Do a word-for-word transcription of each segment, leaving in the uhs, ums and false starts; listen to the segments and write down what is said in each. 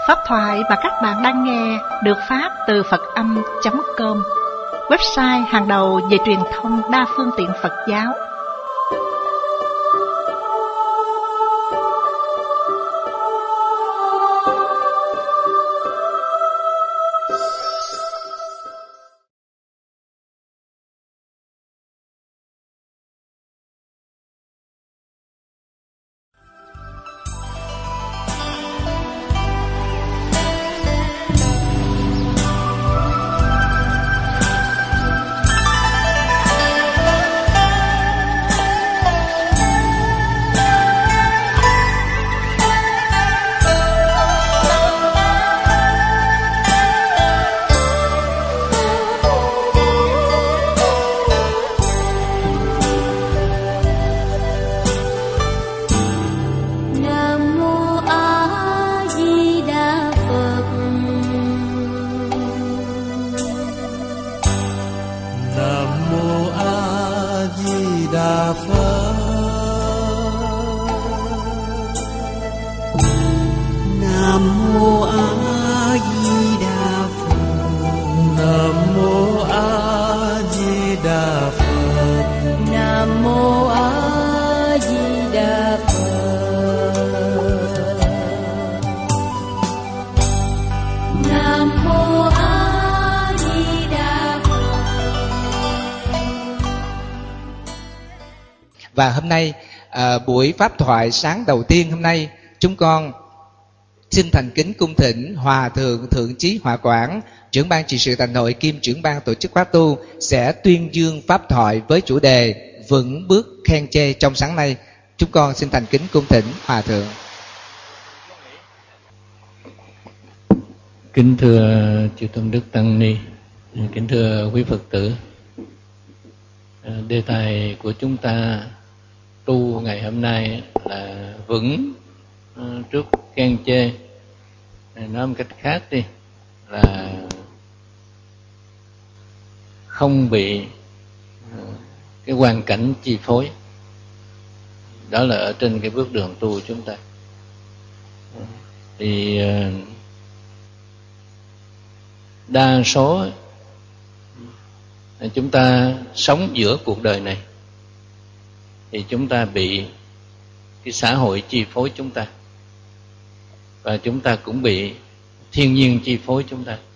Pháp thoại mà các bạn đang nghe được phát từ Phật âm chấm com, website hàng đầu về truyền thông đa phương tiện Phật giáo. Và hôm nay à, buổi pháp thoại sáng đầu tiên hôm nay, chúng con xin thành kính cung thỉnh Hòa Thượng Thượng Chí Hòa Quảng, trưởng ban trị sự Thành Hội kiêm trưởng ban tổ chức khóa tu sẽ tuyên dương pháp thoại với chủ đề vững bước khen chê trong sáng nay. Chúng con xin thành kính cung thỉnh Hòa Thượng. Kính thưa chư tôn đức tăng ni, kính thưa quý Phật tử, đề tài của chúng ta tu ngày hôm nay là vững trước khen chê. Nói một cách khác đi là không bị cái hoàn cảnh chi phối. Đó là ở trên cái bước đường tu của chúng ta. Thì đa số chúng ta sống giữa cuộc đời này thì chúng ta bị cái xã hội chi phối chúng ta, và chúng ta cũng bị thiên nhiên chi phối chúng ta.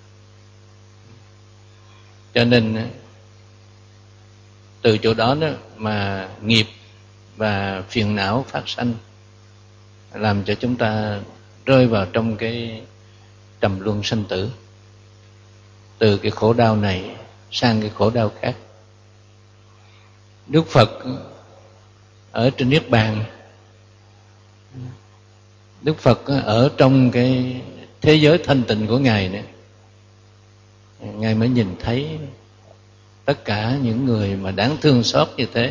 Cho nên từ chỗ đó, đó mà nghiệp và phiền não phát sanh, làm cho chúng ta rơi vào trong cái trầm luân sanh tử, từ cái khổ đau này sang cái khổ đau khác. Đức Phật ở trên Niết Bàn, Đức Phật ở trong cái thế giới thanh tịnh của Ngài này, Ngài mới nhìn thấy tất cả những người mà đáng thương xót như thế.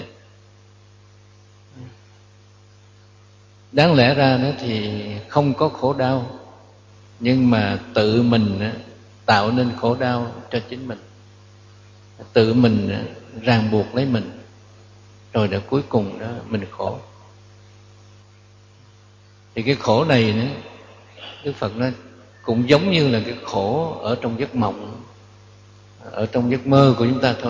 Đáng lẽ ra nó thì không có khổ đau, nhưng mà tự mình tạo nên khổ đau cho chính mình, tự mình ràng buộc lấy mình, rồi đã cuối cùng đó mình khổ. Thì cái khổ này nữa, Đức Phật nói cũng giống như là cái khổ ở trong giấc mộng, ở trong giấc mơ của chúng ta thôi.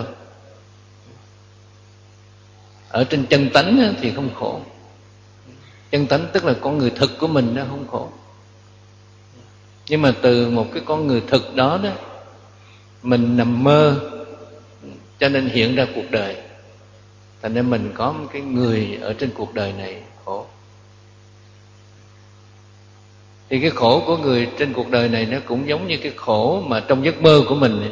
Ở trên chân tánh thì không khổ. Chân tánh tức là con người thực của mình nó không khổ. Nhưng mà từ một cái con người thực đó đó, mình nằm mơ cho nên hiện ra cuộc đời. Thành nên mình có một cái người ở trên cuộc đời này khổ. Thì cái khổ của người trên cuộc đời này nó cũng giống như cái khổ mà trong giấc mơ của mình.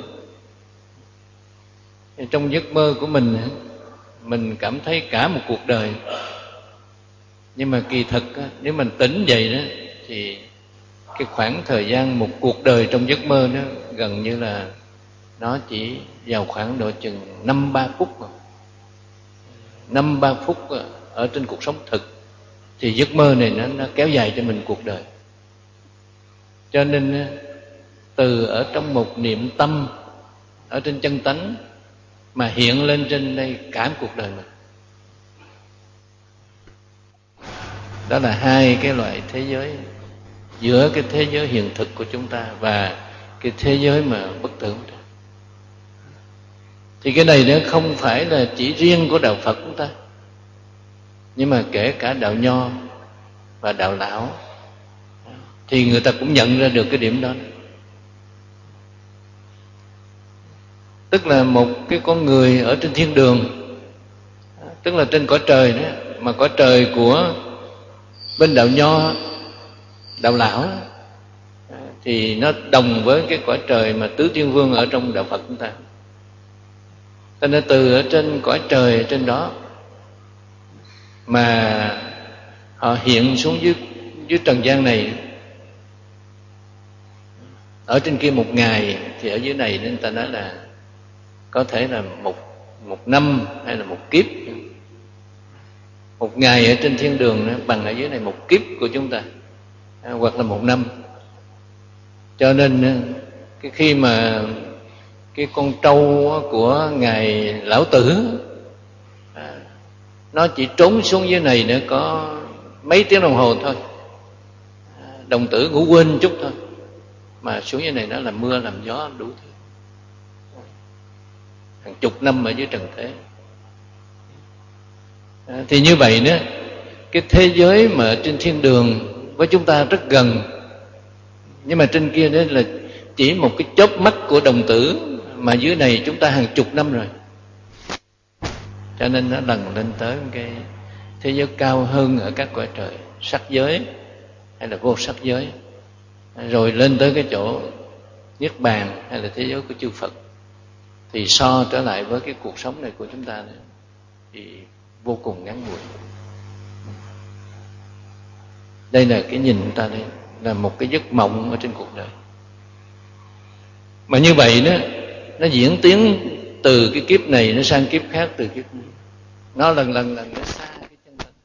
Trong giấc mơ của mình, mình cảm thấy cả một cuộc đời. Nhưng mà kỳ thực nếu mình tỉnh dậy đó, thì cái khoảng thời gian một cuộc đời trong giấc mơ đó gần như là nó chỉ vào khoảng độ chừng năm ba phút mà. Năm ba phút ở trên cuộc sống thực, thì giấc mơ này nó, nó kéo dài cho mình cuộc đời. Cho nên từ ở trong một niệm tâm ở trên chân tánh mà hiện lên trên đây cả cuộc đời mình. Đó là hai cái loại thế giới giữa cái thế giới hiện thực của chúng ta và cái thế giới mà bất tử. Thì cái này nó không phải là chỉ riêng của đạo Phật chúng ta, nhưng mà kể cả đạo Nho và đạo Lão thì người ta cũng nhận ra được cái điểm đó. Tức là một cái con người ở trên thiên đường, tức là trên cõi trời đó, mà cõi trời của bên đạo Nho, đạo Lão thì nó đồng với cái cõi trời mà tứ thiên vương ở trong đạo Phật chúng ta. Cho nên từ ở trên cõi trời ở trên đó mà họ hiện xuống dưới dưới trần gian này, ở trên kia một ngày thì ở dưới này nên ta nói là có thể là một một năm hay là một kiếp. Một ngày ở trên thiên đường bằng ở dưới này một kiếp của chúng ta, hoặc là một năm. Cho nên cái khi mà cái con trâu của ngài Lão Tử nó chỉ trốn xuống dưới này nữa có mấy tiếng đồng hồ thôi, đồng tử ngủ quên chút thôi, mà xuống dưới này nó làm mưa làm gió đủ thứ, hàng chục năm ở dưới trần thế. À, thì như vậy nữa, cái thế giới mà ở trên thiên đường với chúng ta rất gần, nhưng mà trên kia đó là chỉ một cái chớp mắt của đồng tử, mà dưới này chúng ta hàng chục năm rồi. Cho nên nó lần lên tới cái thế giới cao hơn ở các cõi trời, sắc giới hay là vô sắc giới, rồi lên tới cái chỗ niết bàn hay là thế giới của chư Phật. Thì so trở lại với cái cuộc sống này của chúng ta nữa, thì vô cùng ngắn ngủi. Đây là cái nhìn chúng ta đây, là một cái giấc mộng ở trên cuộc đời. Mà như vậy đó, nó diễn tiến từ cái kiếp này nó sang kiếp khác, từ kiếp này nó lần lần lần nó xa cái chân tánh.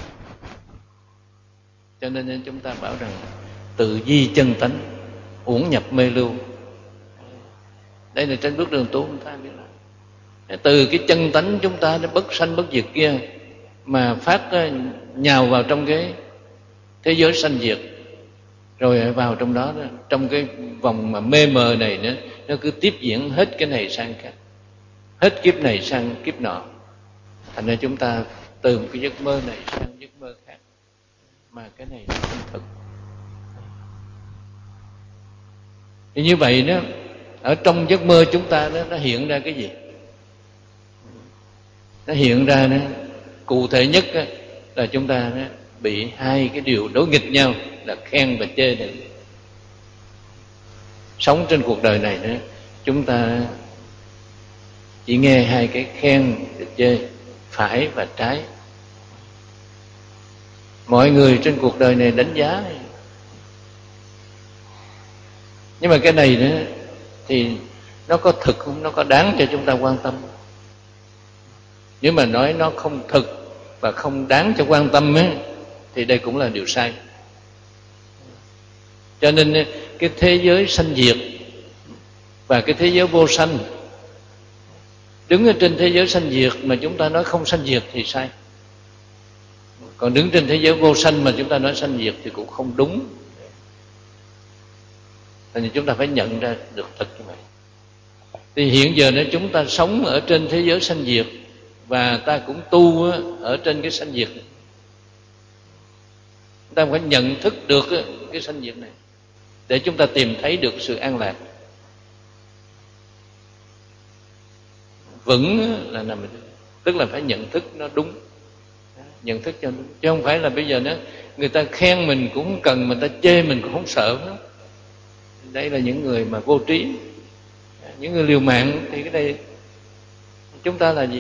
Cho nên chúng ta bảo rằng tự di chân tánh, uổng nhập mê lưu. Đây là trên bước đường tu chúng ta biết là từ cái chân tánh chúng ta nó bất sanh bất diệt kia mà phát nhào vào trong cái thế giới sanh diệt, rồi vào trong đó, trong cái vòng mà mê mờ này nữa, nó cứ tiếp diễn hết cái này sang cái, hết kiếp này sang kiếp nọ. Thành ra chúng ta từ một cái giấc mơ này sang giấc mơ khác, mà cái này nó không thực. Thì như vậy đó, ở trong giấc mơ chúng ta đó, nó hiện ra cái gì? Nó hiện ra đó, cụ thể nhất đó, là chúng ta đó, bị hai cái điều đối nghịch nhau là khen và chê này. Sống trên cuộc đời này đó, chúng ta chỉ nghe hai cái khen và chê, phải và trái. Mọi người trên cuộc đời này đánh giá, nhưng mà cái này đó thì nó có thực không, nó có đáng cho chúng ta quan tâm? Nếu mà nói nó không thực và không đáng cho quan tâm ấy, thì đây cũng là điều sai. Cho nên cái thế giới sanh diệt và cái thế giới vô sanh, đứng ở trên thế giới sanh diệt mà chúng ta nói không sanh diệt thì sai, còn đứng trên thế giới vô sanh mà chúng ta nói sanh diệt thì cũng không đúng. Thành ra chúng ta phải nhận ra được thật như vậy. Thì hiện giờ nếu chúng ta sống ở trên thế giới sanh diệt và ta cũng tu ở trên cái sanh diệt, chúng ta phải nhận thức được cái sanh diệt này để chúng ta tìm thấy được sự an lạc. Vững là nằm ở đây, tức là phải nhận thức nó đúng, nhận thức cho đúng, chứ không phải là bây giờ nữa người ta khen mình cũng không cần, mà người ta chê mình cũng không sợ nữa. Đây là những người mà vô trí, những người liều mạng. Thì cái đây chúng ta là gì?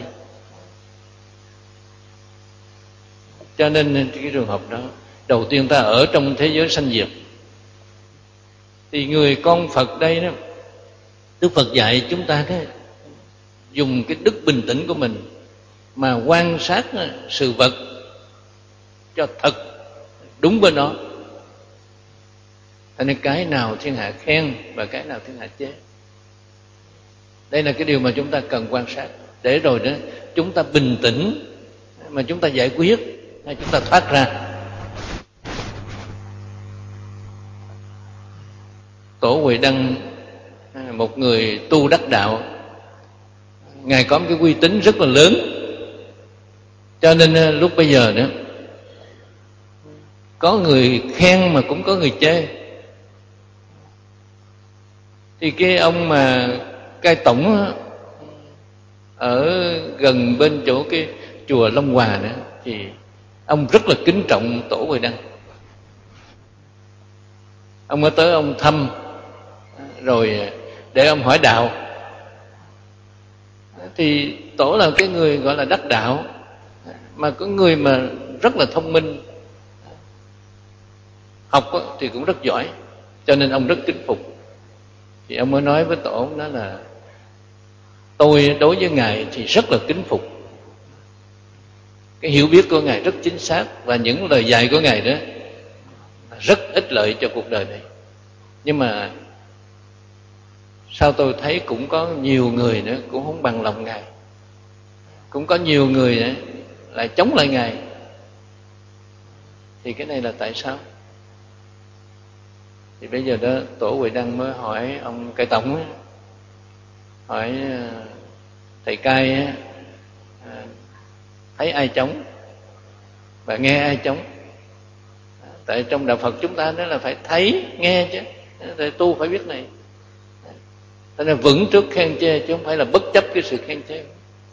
Cho nên cái trường hợp đó, đầu tiên ta ở trong thế giới sanh diệt, thì người con Phật đây đó, Đức Phật dạy chúng ta cái dùng cái đức bình tĩnh của mình mà quan sát sự vật cho thật đúng bên đó. Thành nên cái nào thiên hạ khen và cái nào thiên hạ chế. Đây là cái điều mà chúng ta cần quan sát, để rồi đó chúng ta bình tĩnh mà chúng ta giải quyết hay chúng ta thoát ra. Tổ Huệ Đăng, một người tu đắc đạo, Ngài có một cái uy tín rất là lớn. Cho nên lúc bây giờ đó, có người khen mà cũng có người chê. Thì cái ông mà cai tổng ở gần bên chỗ cái chùa Long Hòa đó, thì ông rất là kính trọng Tổ Huệ Đăng. Ông mới tới ông thăm, rồi để ông hỏi đạo. Thì Tổ là cái người gọi là đắc đạo, mà có người mà rất là thông minh, học thì cũng rất giỏi, cho nên ông rất kính phục. Thì ông mới nói với Tổ, ông nói là tôi đối với Ngài thì rất là kính phục. Cái hiểu biết của Ngài rất chính xác, và những lời dạy của Ngài đó rất ích lợi cho cuộc đời này. Nhưng mà sao tôi thấy cũng có nhiều người nữa cũng không bằng lòng Ngài, cũng có nhiều người nữa lại chống lại Ngài. Thì cái này là tại sao? Thì bây giờ đó Tổ Huệ Đăng mới hỏi ông cai tổng ấy, hỏi thầy cai ấy, thấy ai chống và nghe ai chống. Tại trong đạo Phật chúng ta đó là phải thấy nghe chứ, tại tu phải biết này. Thế nên vững trước khen chê, chứ không phải là bất chấp cái sự khen chê.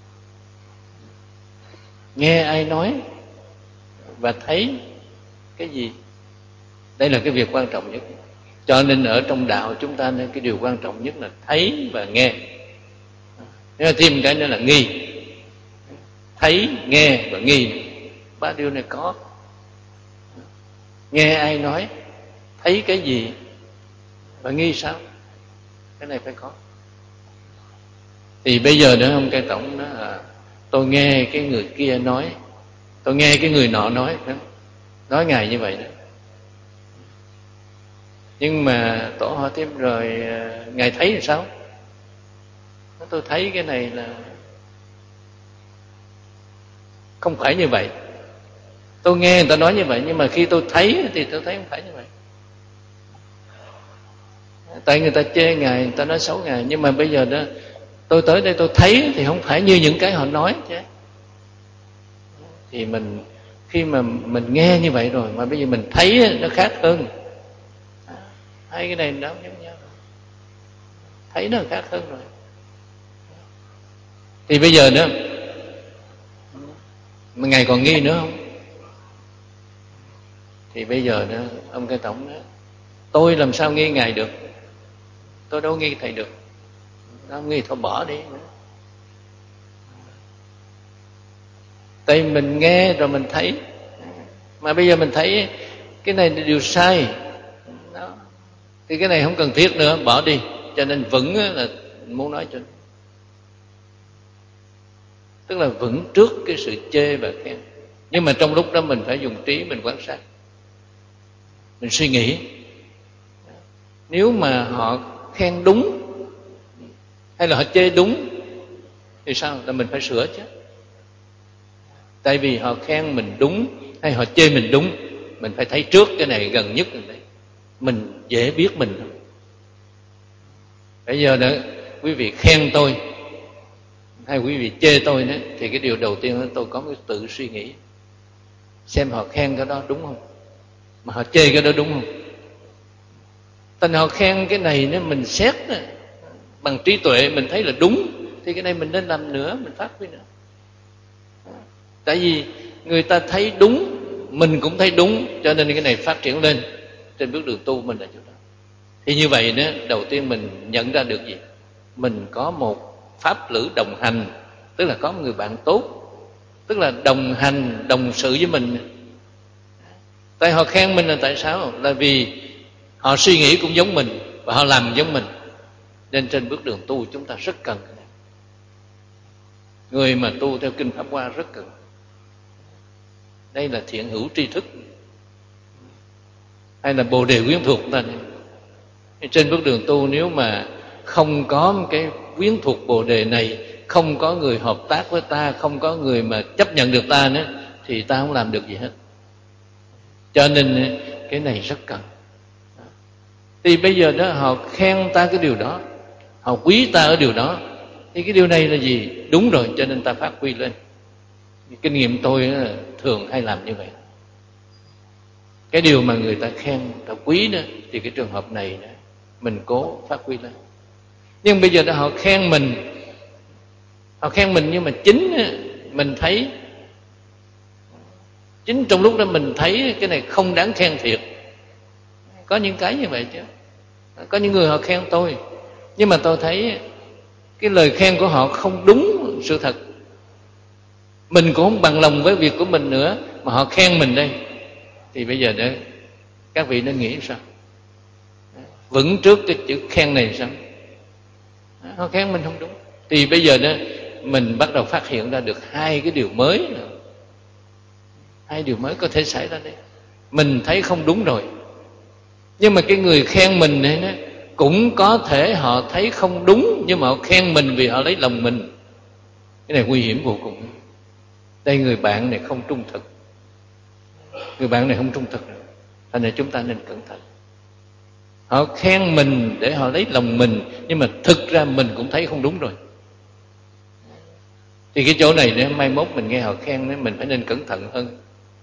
Nghe ai nói và thấy cái gì, đây là cái việc quan trọng nhất. Cho nên ở trong đạo chúng ta nên cái điều quan trọng nhất là thấy và nghe. Nếu mà thêm cái nữa là nghi. Thấy, nghe và nghi, ba điều này có. Nghe ai nói, thấy cái gì và nghi sao, cái này phải có. Thì bây giờ nữa ông cai tổng đó là tôi nghe cái người kia nói, tôi nghe cái người nọ nói, nói Ngài như vậy đó. Nhưng mà Tổ hỏi thêm rồi Ngài thấy là sao? Tôi thấy cái này là không phải như vậy. Tôi nghe người ta nói như vậy, nhưng mà khi tôi thấy thì tôi thấy không phải như vậy. Tại người ta chê Ngài, người ta nói xấu Ngài, nhưng mà bây giờ đó tôi tới đây tôi thấy thì không phải như những cái họ nói chứ. Thì mình khi mà mình nghe như vậy rồi mà bây giờ mình thấy nó khác hơn. Hai cái này nó không giống nhau, thấy nó khác hơn rồi. Thì bây giờ đó mà Ngài còn nghi nữa không? Thì bây giờ đó ông cai tổng đó, tôi làm sao nghi Ngài được? Tôi đâu nghi thầy được. Nó nghi thôi bỏ đi. Tại mình nghe rồi mình thấy, mà bây giờ mình thấy cái này là điều sai đó, thì cái này không cần thiết nữa, bỏ đi. Cho nên vững là muốn nói cho, tức là vững trước cái sự chê và khen. Nhưng mà trong lúc đó mình phải dùng trí mình quan sát, mình suy nghĩ. Nếu mà họ khen đúng hay là họ chê đúng thì sao? Là mình phải sửa chứ. Tại vì họ khen mình đúng hay họ chê mình đúng, mình phải thấy trước cái này gần nhất rồi đấy. Mình dễ biết mình thôi. Bây giờ đó quý vị khen tôi hay quý vị chê tôi đó, thì cái điều đầu tiên là tôi có cái tự suy nghĩ xem họ khen cái đó đúng không, mà họ chê cái đó đúng không. Tình họ khen cái này nếu mình xét đó, bằng trí tuệ mình thấy là đúng, thì cái này mình nên làm nữa, mình phát huy nữa. Tại vì người ta thấy đúng, mình cũng thấy đúng, cho nên cái này phát triển lên trên bước đường tu mình là chỗ đó. Thì như vậy đó, đầu tiên mình nhận ra được gì? Mình có một pháp lữ đồng hành, tức là có một người bạn tốt, tức là đồng hành, đồng sự với mình. Tại họ khen mình là tại sao? Là vì họ suy nghĩ cũng giống mình và họ làm giống mình. Nên trên bước đường tu chúng ta rất cần cái này. Người mà tu theo Kinh Pháp Hoa rất cần. Đây là thiện hữu tri thức, hay là Bồ Đề quyến thuộc ta. Trên bước đường tu nếu mà không có cái quyến thuộc Bồ Đề này, không có người hợp tác với ta, không có người mà chấp nhận được ta nữa, thì ta không làm được gì hết. Cho nên cái này rất cần. Thì bây giờ đó họ khen ta cái điều đó, họ quý ta ở điều đó, thì cái điều này là gì? Đúng rồi, cho nên ta phát huy lên. Kinh nghiệm tôi thường hay làm như vậy. Cái điều mà người ta khen, ta quý đó, thì cái trường hợp này đó, mình cố phát huy lên. Nhưng bây giờ đó họ khen mình, họ khen mình nhưng mà chính mình thấy, chính trong lúc đó mình thấy cái này không đáng khen thiệt. Có những cái như vậy chứ. Có những người họ khen tôi, nhưng mà tôi thấy cái lời khen của họ không đúng sự thật. Mình cũng không bằng lòng với việc của mình nữa, mà họ khen mình đây. Thì bây giờ đó các vị nên nghĩ sao? Vững trước cái chữ khen này sao? Họ khen mình không đúng. Thì bây giờ đó mình bắt đầu phát hiện ra được hai cái điều mới nữa. Hai điều mới có thể xảy ra đây. Mình thấy không đúng rồi, nhưng mà cái người khen mình này đó, cũng có thể họ thấy không đúng, nhưng mà họ khen mình vì họ lấy lòng mình. Cái này nguy hiểm vô cùng. Đây người bạn này không trung thực, người bạn này không trung thực nữa. Thành ra chúng ta nên cẩn thận. Họ khen mình để họ lấy lòng mình, nhưng mà thực ra mình cũng thấy không đúng rồi. Thì cái chỗ này mai mốt mình nghe họ khen, mình phải nên cẩn thận hơn.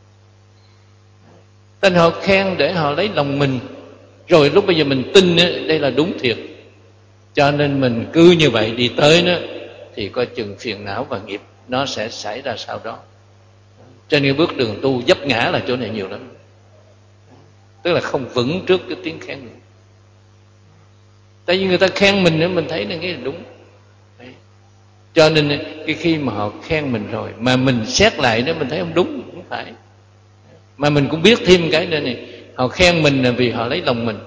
Tên họ khen để họ lấy lòng mình, rồi lúc bây giờ mình tin đây là đúng thiệt, cho nên mình cứ như vậy đi tới đó, thì coi chừng phiền não và nghiệp nó sẽ xảy ra sau đó. Trên cái bước đường tu vấp ngã là chỗ này nhiều lắm. Tức là không vững trước cái tiếng khen nữa. Tại vì người ta khen mình nữa, mình thấy là cái là đúng. Đấy. Cho nên cái khi mà họ khen mình rồi mà mình xét lại đó, mình thấy không đúng, không phải. Mà mình cũng biết thêm cái nữa này, họ khen mình là vì họ lấy lòng mình.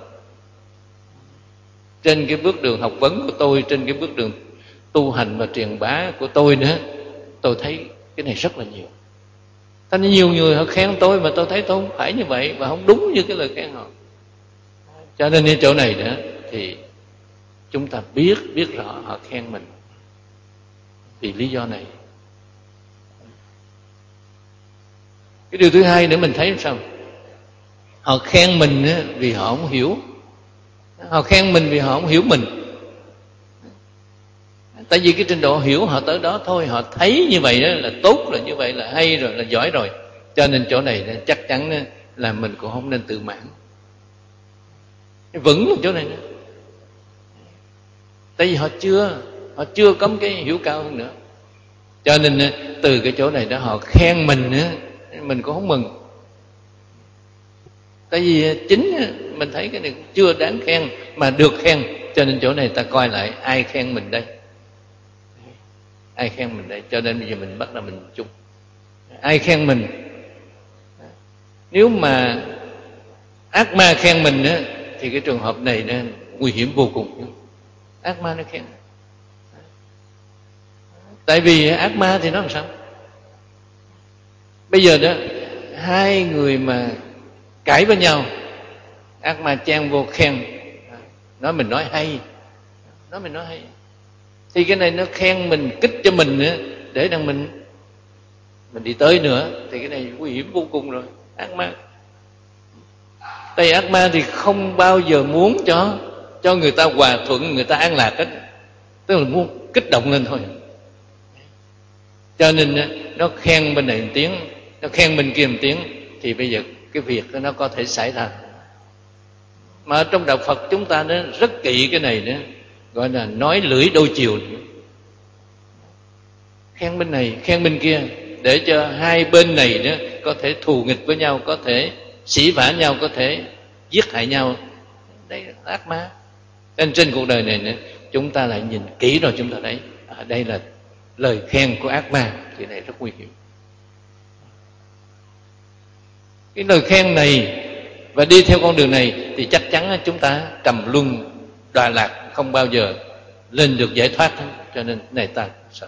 Trên cái bước đường học vấn của tôi, trên cái bước đường tu hành và truyền bá của tôi nữa, tôi thấy cái này rất là nhiều. Thành nhiều người họ khen tôi mà tôi thấy tôi không phải như vậy, và không đúng như cái lời khen họ. Cho nên ở chỗ này nữa thì chúng ta biết biết rõ họ khen mình vì lý do này. Cái điều thứ hai nữa mình thấy sao? Họ khen mình vì họ không hiểu. Họ khen mình vì họ không hiểu mình. Tại vì cái trình độ hiểu họ tới đó thôi, họ thấy như vậy đó là tốt, là như vậy là hay rồi, là giỏi rồi. Cho nên chỗ này chắc chắn là mình cũng không nên tự mãn. Vững ở chỗ này nữa. Tại vì họ chưa Họ chưa có cái hiểu cao hơn nữa. Cho nên từ cái chỗ này đó họ khen mình nữa, mình cũng không mừng. Tại vì chính mình thấy cái này cũng chưa đáng khen mà được khen. Cho nên chỗ này ta coi lại ai khen mình đây, ai khen mình đây. Cho nên bây giờ mình bắt đầu mình chung ai khen mình. Nếu mà ác ma khen mình á, thì cái trường hợp này nó nguy hiểm vô cùng. Ác ma nó khen. Tại vì ác ma thì nó làm sao? Bây giờ đó hai người mà cãi với nhau, ác ma chen vô khen, nói mình nói hay, nói mình nói hay, thì cái này nó khen mình, kích cho mình nữa, để rằng mình mình đi tới nữa, thì cái này nguy hiểm vô cùng rồi. Ác ma, tại ác ma thì không bao giờ muốn cho cho người ta hòa thuận, người ta an lạc hết, tức là muốn kích động lên thôi. Cho nên nó khen bên này một tiếng, nó khen bên kia một tiếng, thì bây giờ cái việc đó nó có thể xảy ra. Mà ở trong đạo Phật chúng ta nó rất kỵ cái này nữa, gọi là nói lưỡi đôi chiều. Khen bên này, khen bên kia, để cho hai bên này đó có thể thù nghịch với nhau, có thể sỉ vả nhau, có thể giết hại nhau. Đây là ác ma. Nên trên cuộc đời này nữa, chúng ta lại nhìn kỹ rồi chúng ta thấy à, đây là lời khen của ác ma, thì này rất nguy hiểm. Cái lời khen này và đi theo con đường này thì chắc chắn chúng ta trầm luân đọa lạc, không bao giờ lên được giải thoát. Cho nên này ta sợ.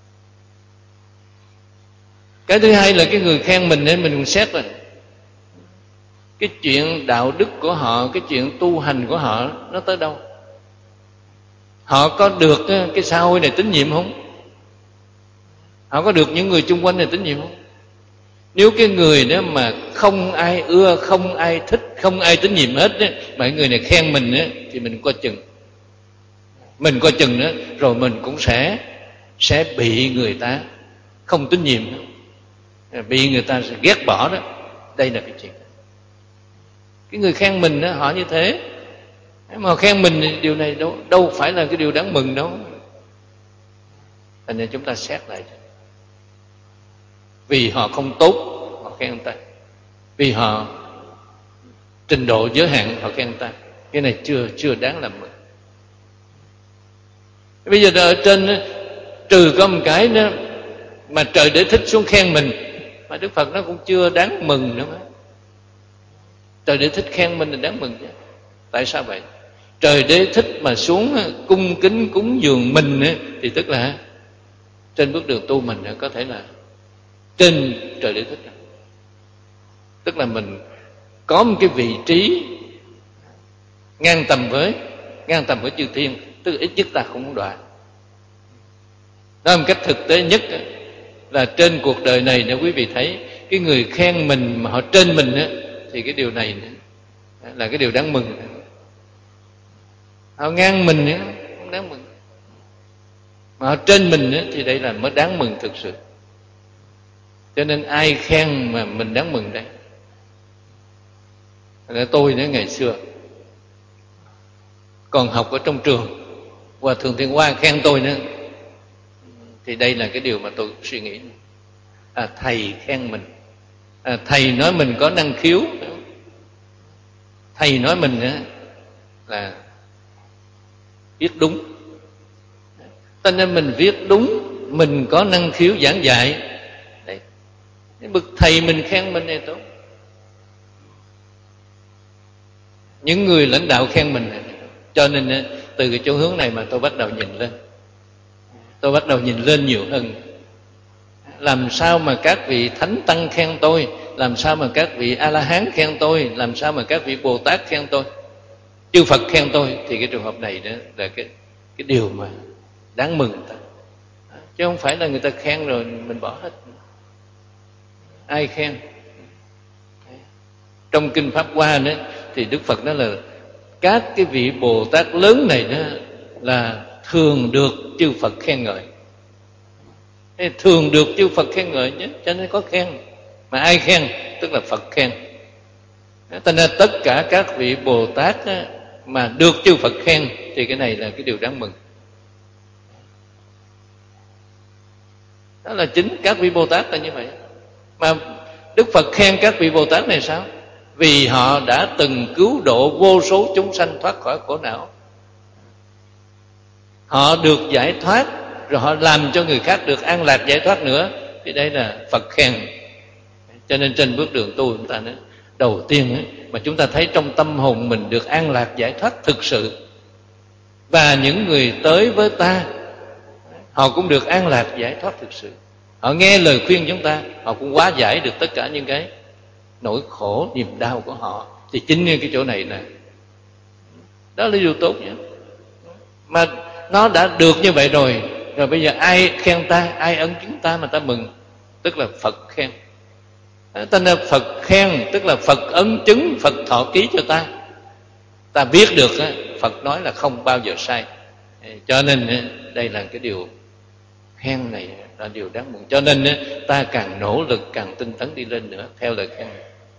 Cái thứ hai là cái người khen mình nên mình xét rồi cái chuyện đạo đức của họ, cái chuyện tu hành của họ nó tới đâu. Họ có được cái xã hội này tín nhiệm không? Họ có được những người chung quanh này tín nhiệm không? Nếu cái người đó mà không ai ưa, không ai thích, không ai tín nhiệm hết đó, mà người này khen mình đó, thì mình coi chừng. Mình coi chừng đó, rồi mình cũng sẽ sẽ bị người ta không tín nhiệm đó, bị người ta sẽ ghét bỏ đó. Đây là cái chuyện. Cái người khen mình đó, họ như thế. Mà khen mình điều này đâu, đâu phải là cái điều đáng mừng đâu. Thành nên chúng ta xét lại. Vì họ không tốt, họ khen người ta. Vì họ trình độ giới hạn, họ khen người ta. Cái này chưa chưa đáng làm mừng. Bây giờ ở trên trừ có một cái nữa mà trời Đế thích xuống khen mình, mà Đức Phật nó cũng chưa đáng mừng nữa. Trời Đế thích khen mình là đáng mừng chứ. Tại sao vậy? Trời Đế thích mà xuống cung kính cúng dường mình thì tức là trên bước đường tu mình có thể là trên trời Đế thích. Tức là mình có một cái vị trí ngang tầm với ngang tầm với chư thiên, tức là ít nhất ta không muốn đọa. Nói một cách thực tế nhất là trên cuộc đời này, nếu quý vị thấy cái người khen mình mà họ trên mình á, thì cái điều này là cái điều đáng mừng. Họ ngang mình á, không đáng mừng. Mà họ trên mình á, thì đây là mới đáng mừng thực sự. Cho nên ai khen mà mình đáng mừng đây. Là tôi nữa ngày xưa còn học ở trong trường, Hòa Thượng Thiện Hoa khen tôi nữa, thì đây là cái điều mà tôi suy nghĩ. À, thầy khen mình, à, thầy nói mình có năng khiếu, thầy nói mình á, là viết đúng. Cho nên mình viết đúng, mình có năng khiếu giảng dạy. Đấy. Bậc thầy mình khen mình này tốt. Những người lãnh đạo khen mình này. Cho nên từ cái chỗ hướng này mà tôi bắt đầu nhìn lên. Tôi bắt đầu nhìn lên nhiều hơn. Làm sao mà các vị Thánh Tăng khen tôi, làm sao mà các vị A-la-hán khen tôi, làm sao mà các vị Bồ Tát khen tôi, chư Phật khen tôi, thì cái trường hợp này đó là cái, cái điều mà đáng mừng ta. Chứ không phải là người ta khen rồi mình bỏ hết. Ai khen? Trong Kinh Pháp Hoa nữa thì Đức Phật nói là các cái vị Bồ Tát lớn này đó là thường được chư Phật khen ngợi. Thường được chư Phật khen ngợi nhé, cho nên có khen. Mà ai khen? Tức là Phật khen. Cho nên tất cả các vị Bồ Tát đó, mà được chư Phật khen thì cái này là cái điều đáng mừng. Đó là chính các vị Bồ Tát là như vậy. Mà Đức Phật khen các vị Bồ Tát này sao? Vì họ đã từng cứu độ vô số chúng sanh thoát khỏi khổ não. Họ được giải thoát, rồi họ làm cho người khác được an lạc giải thoát nữa. Thì đây là Phật khen. Cho nên trên bước đường tu chúng ta nói, đầu tiên ấy, mà chúng ta thấy trong tâm hồn mình được an lạc giải thoát thực sự, và những người tới với ta họ cũng được an lạc giải thoát thực sự. Họ nghe lời khuyên chúng ta, họ cũng hóa giải được tất cả những cái nỗi khổ, niềm đau của họ. Thì chính như cái chỗ này nè, đó là điều tốt nhé. Mà nó đã được như vậy rồi, rồi bây giờ ai khen ta, ai ân chứng ta mà ta mừng, tức là Phật khen. Tên là Phật khen, tức là Phật ấn chứng, Phật thọ ký cho ta. Ta biết được, Phật nói là không bao giờ sai. Cho nên đây là cái điều khen này là điều đáng mừng. Cho nên ta càng nỗ lực, càng tinh tấn đi lên nữa theo lời khen này.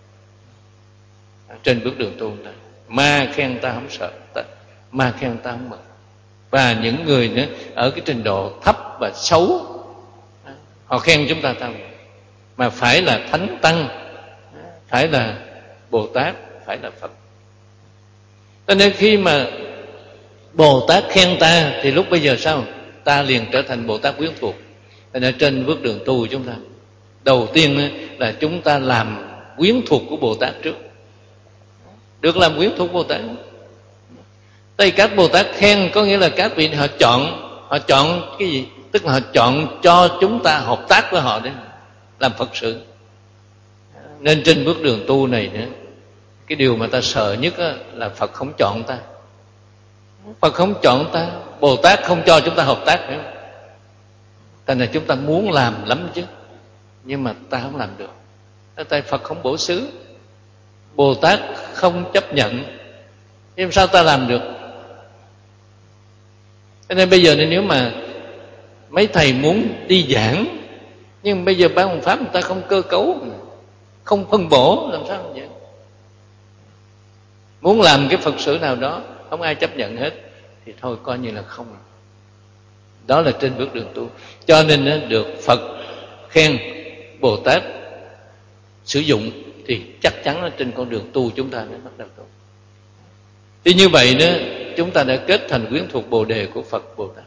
Trên bước đường tu ta, ma khen ta không sợ, ta, ma khen ta không mừng. Và những người nữa ở cái trình độ thấp và xấu, họ khen chúng ta ta mừng. Mà phải là Thánh Tăng, phải là Bồ Tát, phải là Phật. Cho nên khi mà Bồ Tát khen ta thì lúc bây giờ sao? Ta liền trở thành Bồ Tát quyến thuộc. Cho nên trên bước đường tu chúng ta, đầu tiên là chúng ta làm quyến thuộc của Bồ Tát trước. Được làm quyến thuộc Bồ Tát. Đây các Bồ Tát khen có nghĩa là các vị họ chọn, họ chọn cái gì? Tức là họ chọn cho chúng ta hợp tác với họ để làm Phật sự. Nên trên bước đường tu này nữa, cái điều mà ta sợ nhất là Phật không chọn ta. Phật không chọn ta, Bồ Tát không cho chúng ta hợp tác nữa. Thành ra chúng ta muốn làm lắm chứ, nhưng mà ta không làm được. Tại Phật không bổ xứ, Bồ Tát không chấp nhận, nhưng sao ta làm được? Cho nên bây giờ nếu mà mấy thầy muốn đi giảng, nhưng bây giờ ban pháp người ta không cơ cấu, không phân bổ, làm sao vậy? Muốn làm cái Phật sự nào đó không ai chấp nhận hết thì thôi coi như là không. Đó là trên bước đường tu. Cho nên được Phật khen, Bồ Tát sử dụng, thì chắc chắn là trên con đường tu chúng ta mới bắt đầu tu. Thì như vậy đó, chúng ta đã kết thành quyến thuộc Bồ đề của Phật Bồ Tát.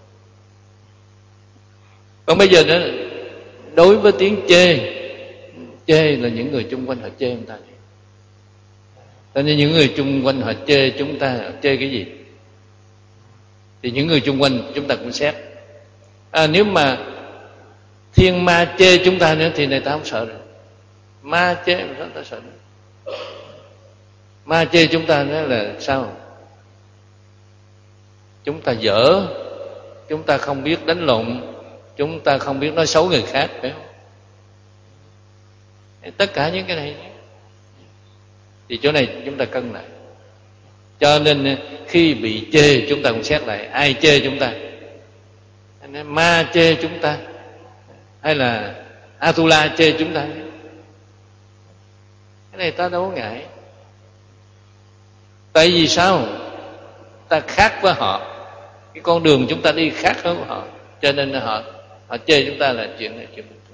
Còn bây giờ đó, đối với tiếng chê, chê là những người chung quanh họ chê chúng ta. Cho nên những người chung quanh họ chê chúng ta, họ chê cái gì? Thì những người chung quanh chúng ta cũng xét. À, nếu mà thiên ma chê chúng ta nữa thì người ta không sợ rồi. Ma chê mà sao ta sợ nữa? Ma chê chúng ta nữa là sao? Chúng ta dở, chúng ta không biết đánh lộn, chúng ta không biết nói xấu người khác, phải không? Tất cả những cái này thì chỗ này chúng ta cân lại. Cho nên khi bị chê chúng ta cũng xét lại ai chê chúng ta. Ma chê chúng ta hay là Atula chê chúng ta, cái này ta đâu có ngại. Tại vì sao? Ta khác với họ, cái con đường chúng ta đi khác với họ, cho nên họ họ chê chúng ta là chuyện này chuyện bình thường.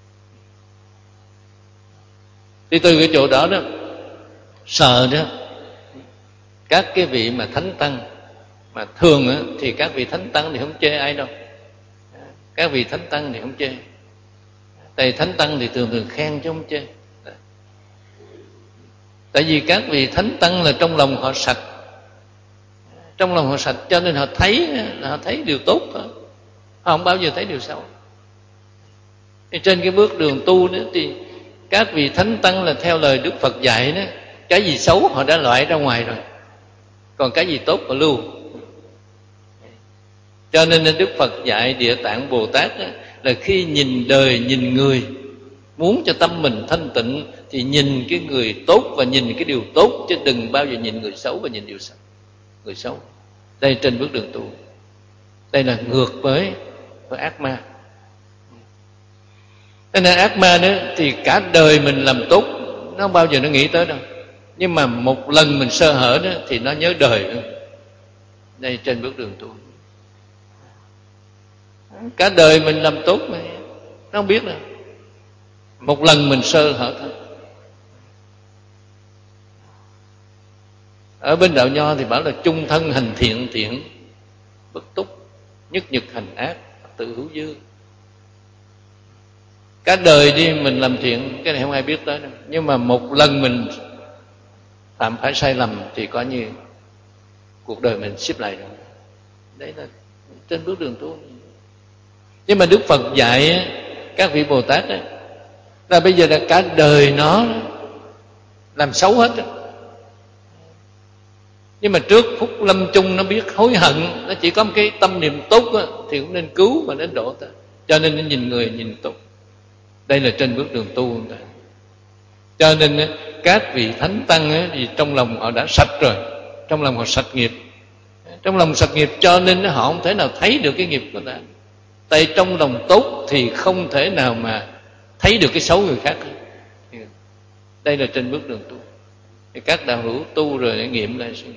Thì từ cái chỗ đó đó, sợ đó, các cái vị mà thánh tăng mà thường á, thì các vị thánh tăng thì không chê ai đâu. Các vị thánh tăng thì không chê. Tại thánh tăng thì thường thường khen chứ không chê. Tại vì các vị thánh tăng là trong lòng họ sạch, trong lòng họ sạch, cho nên họ thấy là họ thấy điều tốt thôi, họ không bao giờ thấy điều xấu. Thì trên cái bước đường tu đó thì các vị thánh tăng là theo lời Đức Phật dạy đó, cái gì xấu họ đã loại ra ngoài rồi, còn cái gì tốt họ lưu. Cho nên Đức Phật dạy Địa Tạng Bồ Tát đó, là khi nhìn đời nhìn người, muốn cho tâm mình thanh tịnh thì nhìn cái người tốt và nhìn cái điều tốt, chứ đừng bao giờ nhìn người xấu và nhìn điều xấu. Người xấu đây trên bước đường tu, đây là ngược với với ác ma. Cho nên ác ma đó thì cả đời mình làm tốt nó không bao giờ nó nghĩ tới đâu, nhưng mà một lần mình sơ hở đó thì nó nhớ đời nữa. Đây trên bước đường tu, cả đời mình làm tốt mà nó không biết đâu, một lần mình sơ hở thôi. Ở bên đạo Nho thì bảo là chung thân hành thiện thiện bất túc, nhất nhật hành ác tự hữu dư. Cả đời đi mình làm thiện, cái này không ai biết tới đâu, nhưng mà một lần mình phạm phải sai lầm thì coi như cuộc đời mình xếp lại rồi. Đấy là trên bước đường tu. Nhưng mà Đức Phật dạy các vị Bồ Tát ấy, là bây giờ là cả đời nó làm xấu hết, nhưng mà trước phút lâm chung nó biết hối hận, nó chỉ có một cái tâm niệm tốt đó, thì cũng nên cứu và nên độ ta. Cho nên nó nhìn người nhìn tốt. Đây là trên bước đường tu. Cho nên các vị thánh tăng ấy, thì trong lòng họ đã sạch rồi, trong lòng họ sạch nghiệp, trong lòng sạch nghiệp cho nên họ không thể nào thấy được cái nghiệp của ta. Tại trong lòng tốt thì không thể nào mà thấy được cái xấu người khác. Đây là trên bước đường tu. Thì các đạo hữu tu rồi để nghiệm lại suy nghĩ.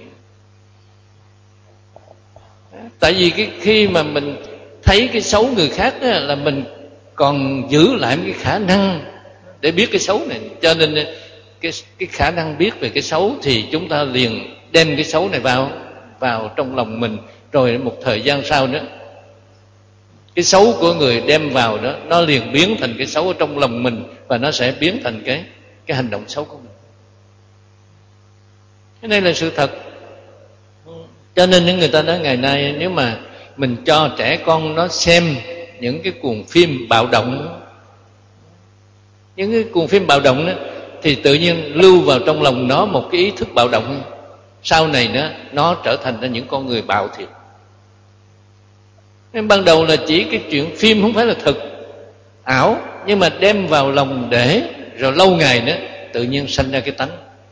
Tại vì cái khi mà mình thấy cái xấu người khác đó, là mình còn giữ lại một cái khả năng để biết cái xấu này. Cho nên cái, cái khả năng biết về cái xấu thì chúng ta liền đem cái xấu này vào vào trong lòng mình. Rồi một thời gian sau nữa, cái xấu của người đem vào đó, nó liền biến thành cái xấu ở trong lòng mình, và nó sẽ biến thành cái cái hành động xấu của mình. Cái này là sự thật. Cho nên những người ta nói ngày nay nếu mà mình cho trẻ con nó xem những cái cuồng phim bạo động, những cái cuồng phim bạo động đó, thì tự nhiên lưu vào trong lòng nó một cái ý thức bạo động. Sau này nó nó trở thành ra những con người bạo thiệt. Nên ban đầu là chỉ cái chuyện phim không phải là thực, ảo, nhưng mà đem vào lòng để rồi lâu ngày nữa tự nhiên sanh ra cái tánh.